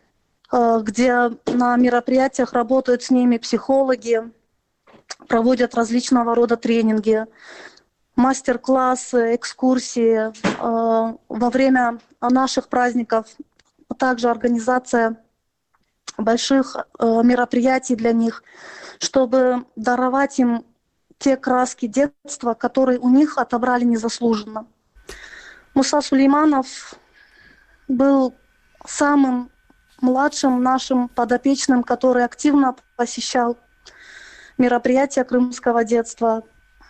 где на мероприятиях работают с ними психологи, проводят различного рода тренинги, мастер-классы, экскурсии. Во время наших праздников также организация больших мероприятий для них, чтобы даровать им те краски детства, которые у них отобрали незаслуженно. Муса Сулейманов был самым младшим нашим подопечным, который активно посещал мероприятия крымского детства.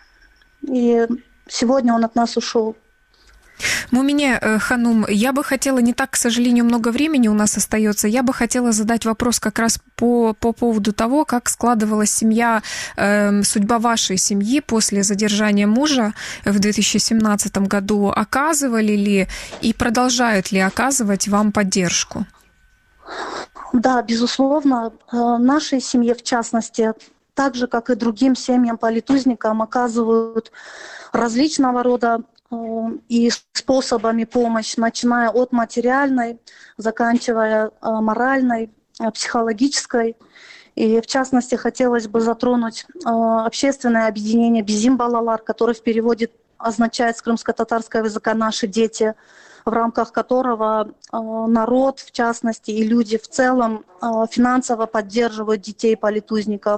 И сегодня он от нас ушел. Мумине Ханум, я бы хотела, не так, к сожалению, много времени у нас остается, я бы хотела задать вопрос как раз по, по поводу того, как складывалась семья, э, судьба вашей семьи после задержания мужа в две тысячи семнадцатом году. Оказывали ли и продолжают ли оказывать вам поддержку? Да, безусловно, нашей семье, в частности, так же, как и другим семьям политузникам, оказывают различного рода и способами помощь, начиная от материальной, заканчивая моральной, психологической. И в частности хотелось бы затронуть общественное объединение «Bizim balalar», которое в переводе означает с крымско-татарского языка «наши дети», в рамках которого народ, в частности, и люди в целом финансово поддерживают детей политузников.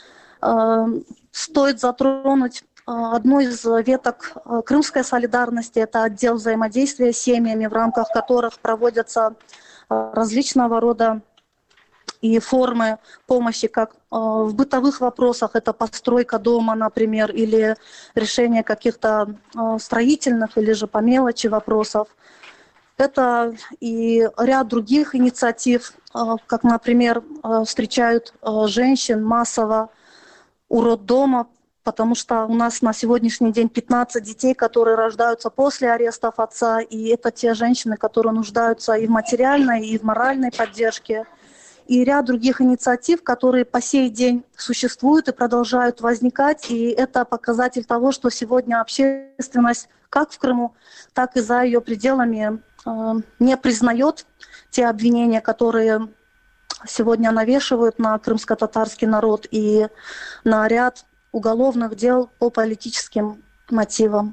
Стоит затронуть одну из веток крымской солидарности, это отдел взаимодействия с семьями, в рамках которых проводятся различного рода и формы помощи, как в бытовых вопросах, это постройка дома, например, или решение каких-то строительных или же по мелочи вопросов. Это и ряд других инициатив, как, например, встречают женщин массово у роддома, потому что у нас на сегодняшний день пятнадцать детей, которые рождаются после арестов отца, и это те женщины, которые нуждаются и в материальной, и в моральной поддержке, и ряд других инициатив, которые по сей день существуют и продолжают возникать, и это показатель того, что сегодня общественность как в Крыму, так и за ее пределами э, не признает те обвинения, которые сегодня навешивают на крымско-татарский народ и на ряд уголовных дел по политическим мотивам.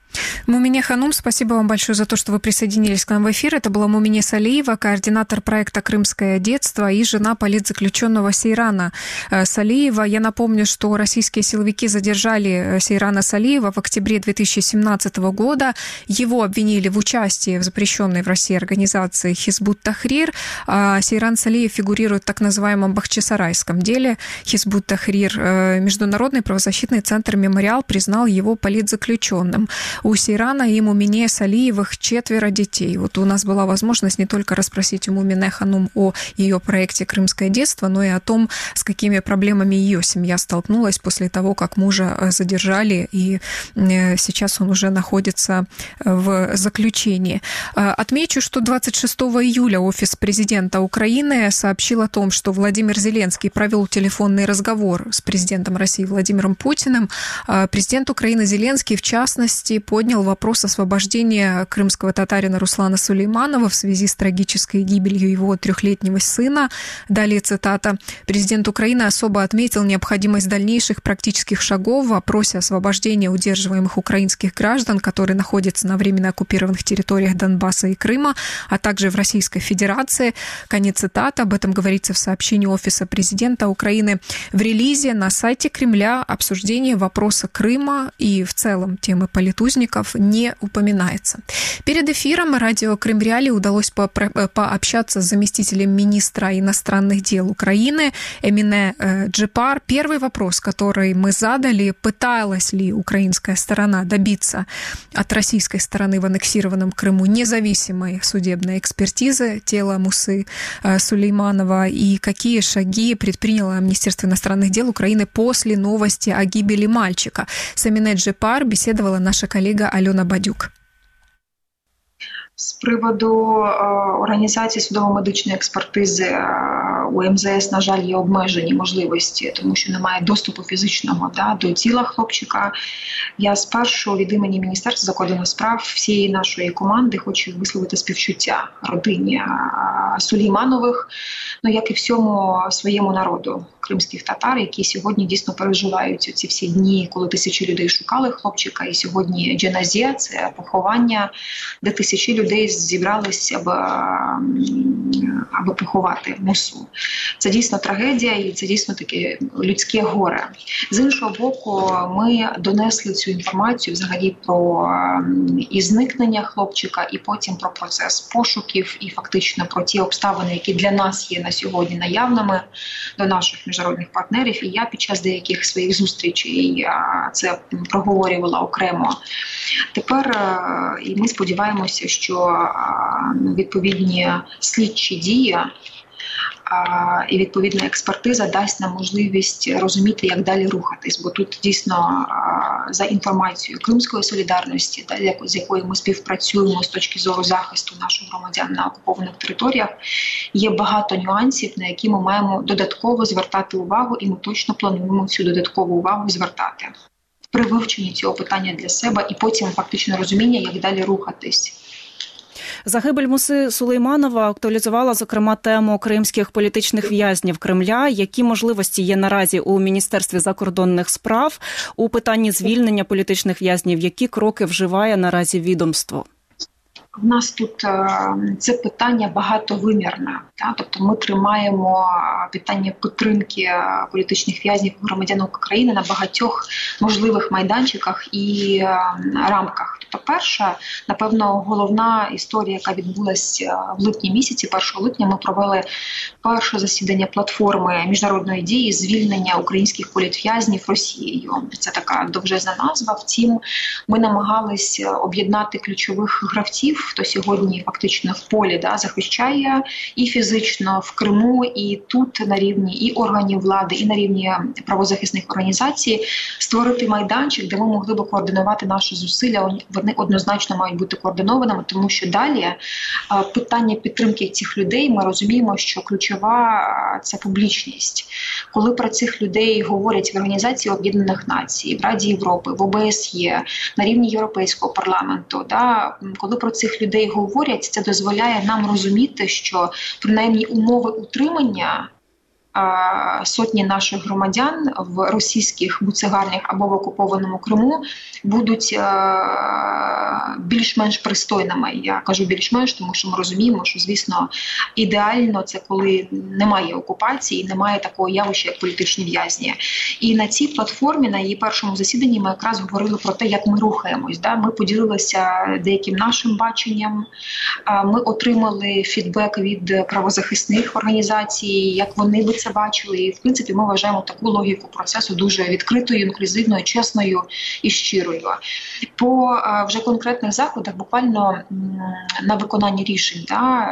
Мумине Ханум, спасибо вам большое за то, что вы присоединились к нам в эфир. Это была Мумине Салиева, координатор проекта «Крымское детство» и жена политзаключенного Сейрана Салиева. Я напомню, что российские силовики задержали Сейрана Салиева в октябре две тысячи семнадцатого года. Его обвинили в участии в запрещенной в России организации Хизбут Тахрир. Сейран Салиев фигурирует в так называемом бахчисарайском деле Хизбут Тахрир. Международный правозащитный центр «Мемориал» признал его политзаключенным. У Сейрана и Мумине Салиевых четверо детей. Вот у нас была возможность не только расспросить у Мумине Ханум о ее проекте «Крымское детство», но и о том, с какими проблемами ее семья столкнулась после того, как мужа задержали, и сейчас он уже находится в заключении. Отмечу, что двадцать шестого июля офис президента Украины сообщил о том, что Владимир Зеленский провел телефонный разговор с президентом России Владимиром Путиным. Президент Украины Зеленский, в частности, поднял вопрос освобождения крымского татарина Руслана Сулейманова в связи с трагической гибелью его трехлетнего сына. Далее цитата. Президент Украины особо отметил необходимость дальнейших практических шагов в вопросе освобождения удерживаемых украинских граждан, которые находятся на временно оккупированных территориях Донбасса и Крыма, а также в Российской Федерации. Конец цитаты. Об этом говорится в сообщении Офиса президента Украины. В релизе на сайте Кремля обсуждение вопроса Крыма и в целом темы политузников не упоминается. Перед эфиром радио Крым Реалии удалось пообщаться с заместителем министра иностранных дел Украины Эмине Джипар. Первый вопрос, который мы задали: пыталась ли украинская сторона добиться от российской стороны в аннексированном Крыму независимой судебной экспертизы тела Мусы Сулейманова, и какие шаги предприняло Министерство иностранных дел Украины после новости о гибели мальчика. С Эмине Джипар беседовала наша коллега Альона Бадюк. З приводу організації судово-медичної експертизи у ем зе ес, на жаль, є обмежені можливості, тому що немає доступу фізичного да, до тіла хлопчика. Я спершу від імені Міністерства закордонних справ всієї нашої команди хочу висловити співчуття родині Сулейманових, ну як і всьому своєму народу кримських татар, які сьогодні дійсно переживають ці всі дні, коли тисячі людей шукали хлопчика, і сьогодні дженазія, це поховання, де тисячі людей зібралися, аби, аби поховати Мусу. Це дійсно трагедія і це дійсно таке людське горе. З іншого боку, ми донесли цю інформацію взагалі про і зникнення хлопчика, і потім про процес пошуків, і фактично про ті обставини, які для нас є на сьогодні наявними до наших міжнародних партнерів. І я під час деяких своїх зустрічей це проговорювала окремо. Тепер і ми сподіваємося, що відповідні слідчі дії і відповідна експертиза дасть нам можливість розуміти, як далі рухатись. Бо тут дійсно за інформацією Кримської солідарності, з якою ми співпрацюємо з точки зору захисту наших громадян на окупованих територіях, є багато нюансів, на які ми маємо додатково звертати увагу, і ми точно плануємо цю додаткову увагу звертати при вивченні цього питання для себе і потім фактично розуміння, як далі рухатись. Загибель Муси Сулейманова актуалізувала, зокрема, тему кримських політичних в'язнів Кремля. Які можливості є наразі у Міністерстві закордонних справ у питанні звільнення політичних в'язнів? Які кроки вживає наразі відомство? В нас тут це питання багатовимірне. Тобто ми тримаємо питання підтримки політичних в'язнів громадян України на багатьох можливих майданчиках і рамках. Тобто перша, напевно, головна історія, яка відбулася в липні місяці, першого липня, ми провели перше засідання платформи міжнародної дії звільнення українських політв'язнів Росією. Це така довжезна назва. Втім, ми намагалися об'єднати ключових гравців, хто сьогодні фактично в полі да, захищає і фізично в Криму, і тут на рівні і органів влади, і на рівні правозахисних організацій, створити майданчик, де ми могли б координувати наші зусилля. Вони однозначно мають бути координованими, тому що далі питання підтримки цих людей, ми розуміємо, що ключова – це публічність. Коли про цих людей говорять в Організації Об'єднаних Націй, в Раді Європи, в О Б С Є, на рівні Європейського парламенту, да, коли про цих людей говорять, це дозволяє нам розуміти, що принаймні умови утримання сотні наших громадян в російських буцегарнях або в окупованому Криму будуть більш-менш пристойними. Я кажу більш-менш, тому що ми розуміємо, що, звісно, ідеально це коли немає окупації, немає такого явища, як політичні в'язні. І на цій платформі, на її першому засіданні, ми якраз говорили про те, як ми рухаємось. Да? Ми поділилися деяким нашим баченням, ми отримали фідбек від правозахисних організацій, як вони би це бачили. І, в принципі, ми вважаємо таку логіку процесу дуже відкритою, інклюзивною, чесною і щирою. По вже конкретних заходах, буквально на виконанні рішень да,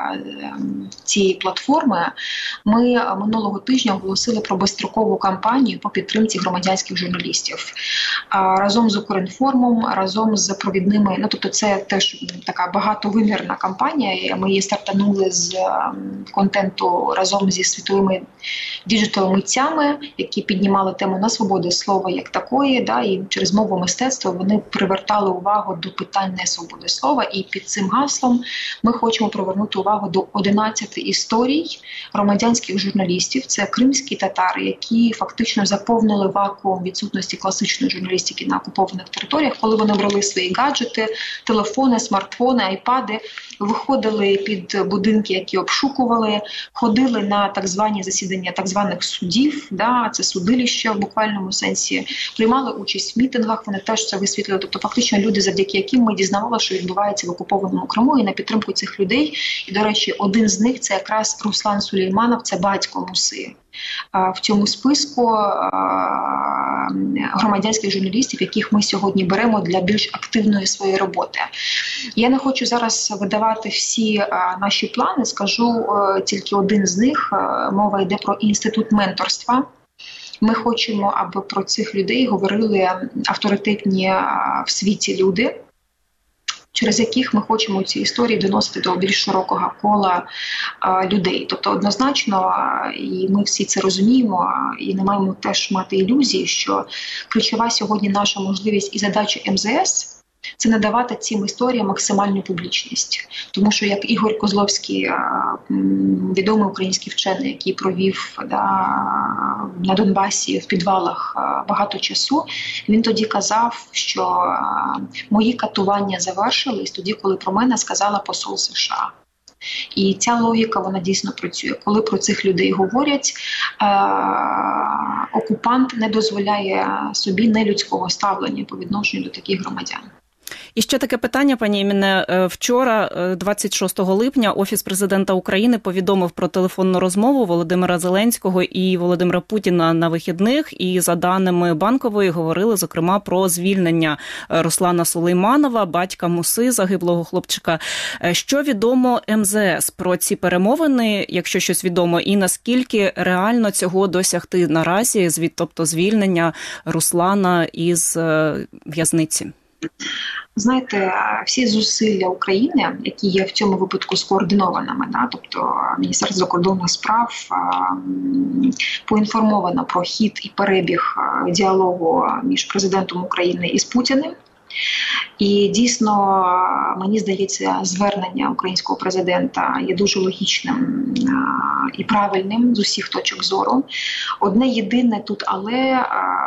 цієї платформи, ми минулого тижня оголосили про безстрокову кампанію по підтримці громадянських журналістів. Разом з Укрінформом, разом з провідними, ну тобто це теж така багатовимірна кампанія. Ми її стартанули з контенту разом зі світовими діджитал-митцями, які піднімали тему на свободи слова як такої, да, і через мову мистецтва вони привертали увагу до питань несвободи слова. І під цим гаслом ми хочемо привернути увагу до одинадцяти історій громадянських журналістів. Це кримські татари, які фактично заповнили вакуум відсутності класичної журналістики на окупованих територіях, коли вони брали свої гаджети, телефони, смартфони, айпади, виходили під будинки, які обшукували, ходили на так звані засідання так званих судів, да, це судилища в буквальному сенсі, приймали участь в мітингах, вони теж це висвітлили. Тобто фактично люди, завдяки яким ми дізнавалися, що відбувається в окупованому Криму, і на підтримку цих людей. І, до речі, один з них – це якраз Руслан Сулейманов, це батько Муси. В цьому списку громадянських журналістів, яких ми сьогодні беремо для більш активної своєї роботи. Я не хочу зараз видавати всі наші плани, скажу тільки один з них. Мова йде про інститут менторства. Ми хочемо, аби про цих людей говорили авторитетні в світі люди, через яких ми хочемо ці історії доносити до більш широкого кола а, людей. Тобто однозначно, і ми всі це розуміємо, і не маємо теж мати ілюзії, що ключова сьогодні наша можливість і задача Ем Зе Ес – це надавати цим історіям максимальну публічність. Тому що, як Ігор Козловський, відомий український вчений, який провів да, на Донбасі в підвалах багато часу, він тоді казав, що мої катування завершились тоді, коли про мене сказала посол США. І ця логіка, вона дійсно працює. Коли про цих людей говорять, е- окупант не дозволяє собі нелюдського ставлення по відношенню до таких громадян. І ще таке питання, пані Іміне. Вчора, двадцять шостого липня, Офіс президента України повідомив про телефонну розмову Володимира Зеленського і Володимира Путіна на вихідних. І за даними Банкової говорили, зокрема, про звільнення Руслана Сулейманова, батька Муси, загиблого хлопчика. Що відомо Ем Зе Ес про ці перемовини, якщо щось відомо, і наскільки реально цього досягти наразі, тобто звільнення Руслана із в'язниці? Знаєте, всі зусилля України, які є в цьому випадку скоординованими, да, тобто Міністерство закордонних справ а, поінформовано про хід і перебіг діалогу між президентом України і з Путіним. І дійсно, мені здається, звернення українського президента є дуже логічним і правильним з усіх точок зору. Одне єдине тут але,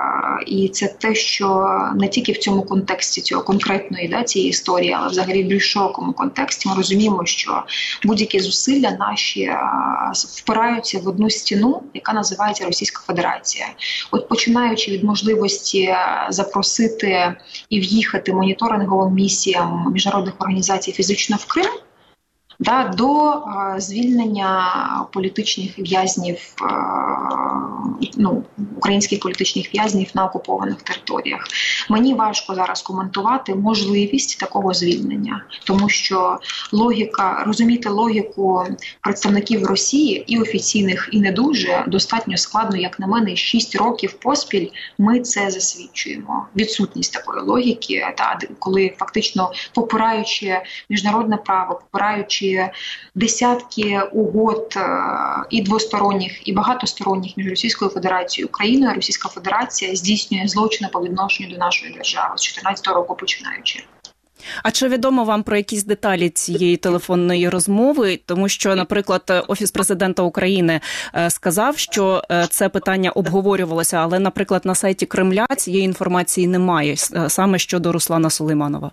і це те, що не тільки в цьому контексті цього конкретної да, цієї історії, але взагалі в більш широкому контексті ми розуміємо, що будь-які зусилля наші впираються в одну стіну, яка називається Російська Федерація. От починаючи від можливості запросити і в'їхати моніторинговим місіям міжнародних організацій фізично в Крим, Да, до е, звільнення політичних в'язнів, е, ну, українських політичних в'язнів на окупованих територіях. Мені важко зараз коментувати можливість такого звільнення, тому що логіка, розуміти логіку представників Росії, і офіційних, і не дуже, достатньо складно, як на мене, шість років поспіль ми це засвідчуємо. Відсутність такої логіки, та, коли фактично попираючи міжнародне право, попираючи десятки угод і двосторонніх, і багатосторонніх між Російською Федерацією і Україною, Російська Федерація здійснює злочини по відношенню до нашої держави з чотирнадцятого року починаючи. А чи відомо вам про якісь деталі цієї телефонної розмови? Тому що, наприклад, Офіс президента України сказав, що це питання обговорювалося, але, наприклад, на сайті Кремля цієї інформації немає, саме щодо Руслана Сулейманова.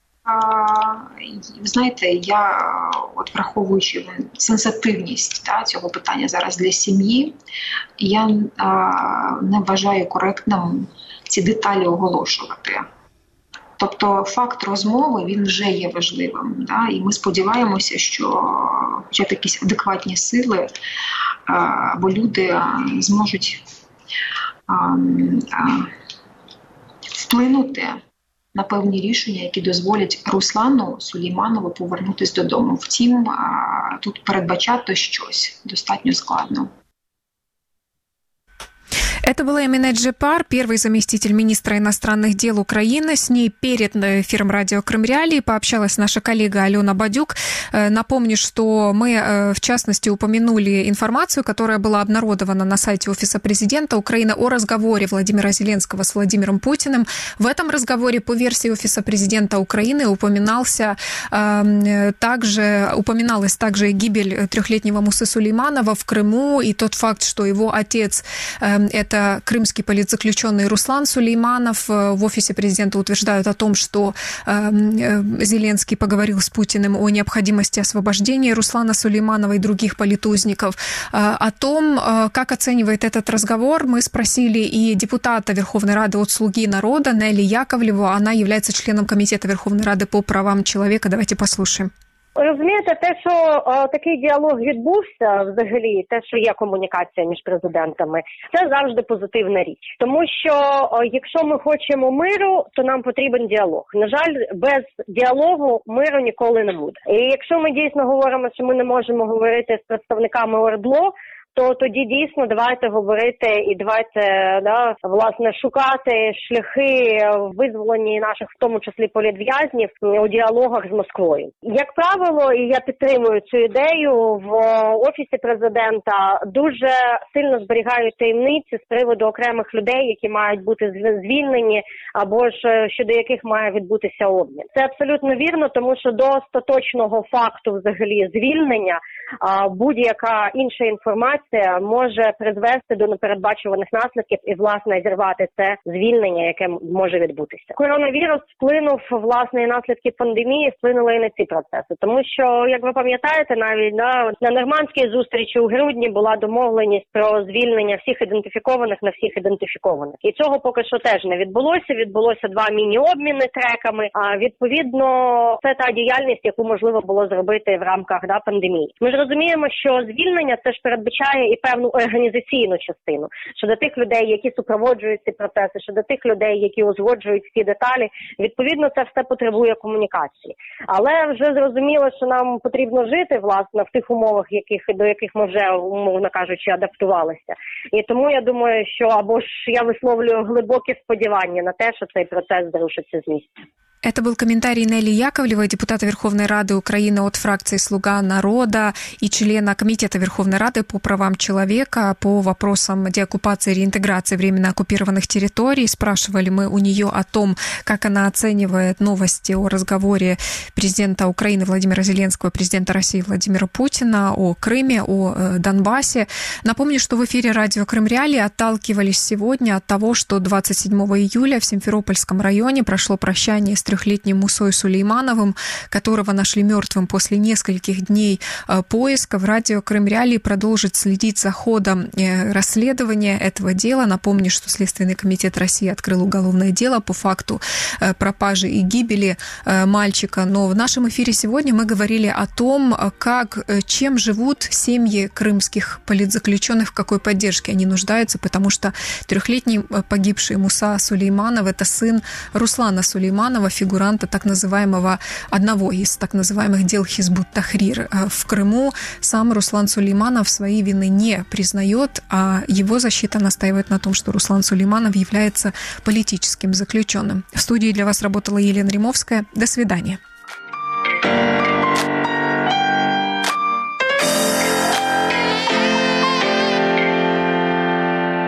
Ви знаєте, я, от враховуючи сенситивність та, цього питання зараз для сім'ї, я а, не вважаю коректним ці деталі оголошувати. Тобто факт розмови, він вже є важливим. Да? І ми сподіваємося, що хоча б якісь адекватні сили а, або люди а, зможуть а, а, вплинути на певні рішення, які дозволять Руслану Сулейманову повернутися додому. Втім, тут передбачати щось достатньо складно. Это была Эмине Джепар, первый заместитель министра иностранных дел Украины. С ней перед эфиром радио Крым Реалии пообщалась наша коллега Алена Бадюк. Напомню, что мы, в частности, упомянули информацию, которая была обнародована на сайте Офиса президента Украины о разговоре Владимира Зеленского с Владимиром Путиным. В этом разговоре, по версии Офиса президента Украины, упоминался также, упоминалась также гибель трехлетнего Мусы Сулейманова в Крыму и тот факт, что его отец – это крымский политзаключенный Руслан Сулейманов. В Офисе президента утверждают о том, что Зеленский поговорил с Путиным о необходимости освобождения Руслана Сулейманова и других политузников. О том, как оценивает этот разговор, мы спросили и депутата Верховной Рады от «Слуги народа» Нелли Яковлеву. Она является членом Комитета Верховной Рады по правам человека. Давайте послушаем. Розумієте, те, що о, такий діалог відбувся взагалі, те, що є комунікація між президентами, це завжди позитивна річ. Тому що о, якщо ми хочемо миру, то нам потрібен діалог. На жаль, без діалогу миру ніколи не буде. І якщо ми дійсно говоримо, що ми не можемо говорити з представниками ОРДЛО, то тоді дійсно давайте говорити і давайте, да, власне, шукати шляхи визволення наших, в тому числі політв'язнів, у діалогах з Москвою. Як правило, і я підтримую цю ідею, в Офісі президента дуже сильно зберігають таємниці з приводу окремих людей, які мають бути звільнені, або ж щодо яких має відбутися обмін. Це абсолютно вірно, тому що до остаточного факту взагалі звільнення будь-яка інша інформація може призвести до непередбачуваних наслідків і, власне, зірвати це звільнення, яке може відбутися. Коронавірус вплинув, власне, і наслідки пандемії вплинули і на ці процеси. Тому що, як ви пам'ятаєте, навіть на, на нормандській зустрічі у грудні була домовленість про звільнення всіх ідентифікованих на всіх ідентифікованих. І цього поки що теж не відбулося. Відбулося два міні-обміни треками, а відповідно це та діяльність, яку можливо було зробити в рамках да, пандемії. Ми ж розуміємо, що звільнення це ж передбачає і певну організаційну частину щодо тих людей, які супроводжують ці процеси, щодо тих людей, які узгоджують всі деталі. Відповідно, це все потребує комунікації. Але вже зрозуміло, що нам потрібно жити, власне, в тих умовах, яких, до яких ми вже, умовно кажучи, адаптувалися. І тому я думаю, що або ж я висловлюю глибокі сподівання на те, що цей процес зрушиться з місця. Это был комментарий Нелли Яковлевой, депутата Верховной Рады Украины от фракции «Слуга народа» и члена Комитета Верховной Рады по правам человека по вопросам деоккупации и реинтеграции временно оккупированных территорий. Спрашивали мы у нее о том, как она оценивает новости о разговоре президента Украины Владимира Зеленского и президента России Владимира Путина о Крыме, о Донбассе. Напомню, что в эфире радио Крым Реалии отталкивались сегодня от того, что двадцать седьмого июля в Симферопольском районе прошло прощание с трехлетним Мусой Сулеймановым, которого нашли мертвым после нескольких дней поисков. Радио Крым Реалии продолжит следить за ходом расследования этого дела. Напомню, что Следственный комитет России открыл уголовное дело по факту пропажи и гибели мальчика. Но в нашем эфире сегодня мы говорили о том, как, чем живут семьи крымских политзаключенных, в какой поддержке они нуждаются, потому что трехлетний погибший Муса Сулейманов – это сын Руслана Сулейманова, фигуранта так называемого, одного из так называемых дел Хизбут Тахрир в Крыму. Сам Руслан Сулейманов своей вины не признает, а его защита настаивает на том, что Руслан Сулейманов является политическим заключенным. В студии для вас работала Елена Римовская. До свидания.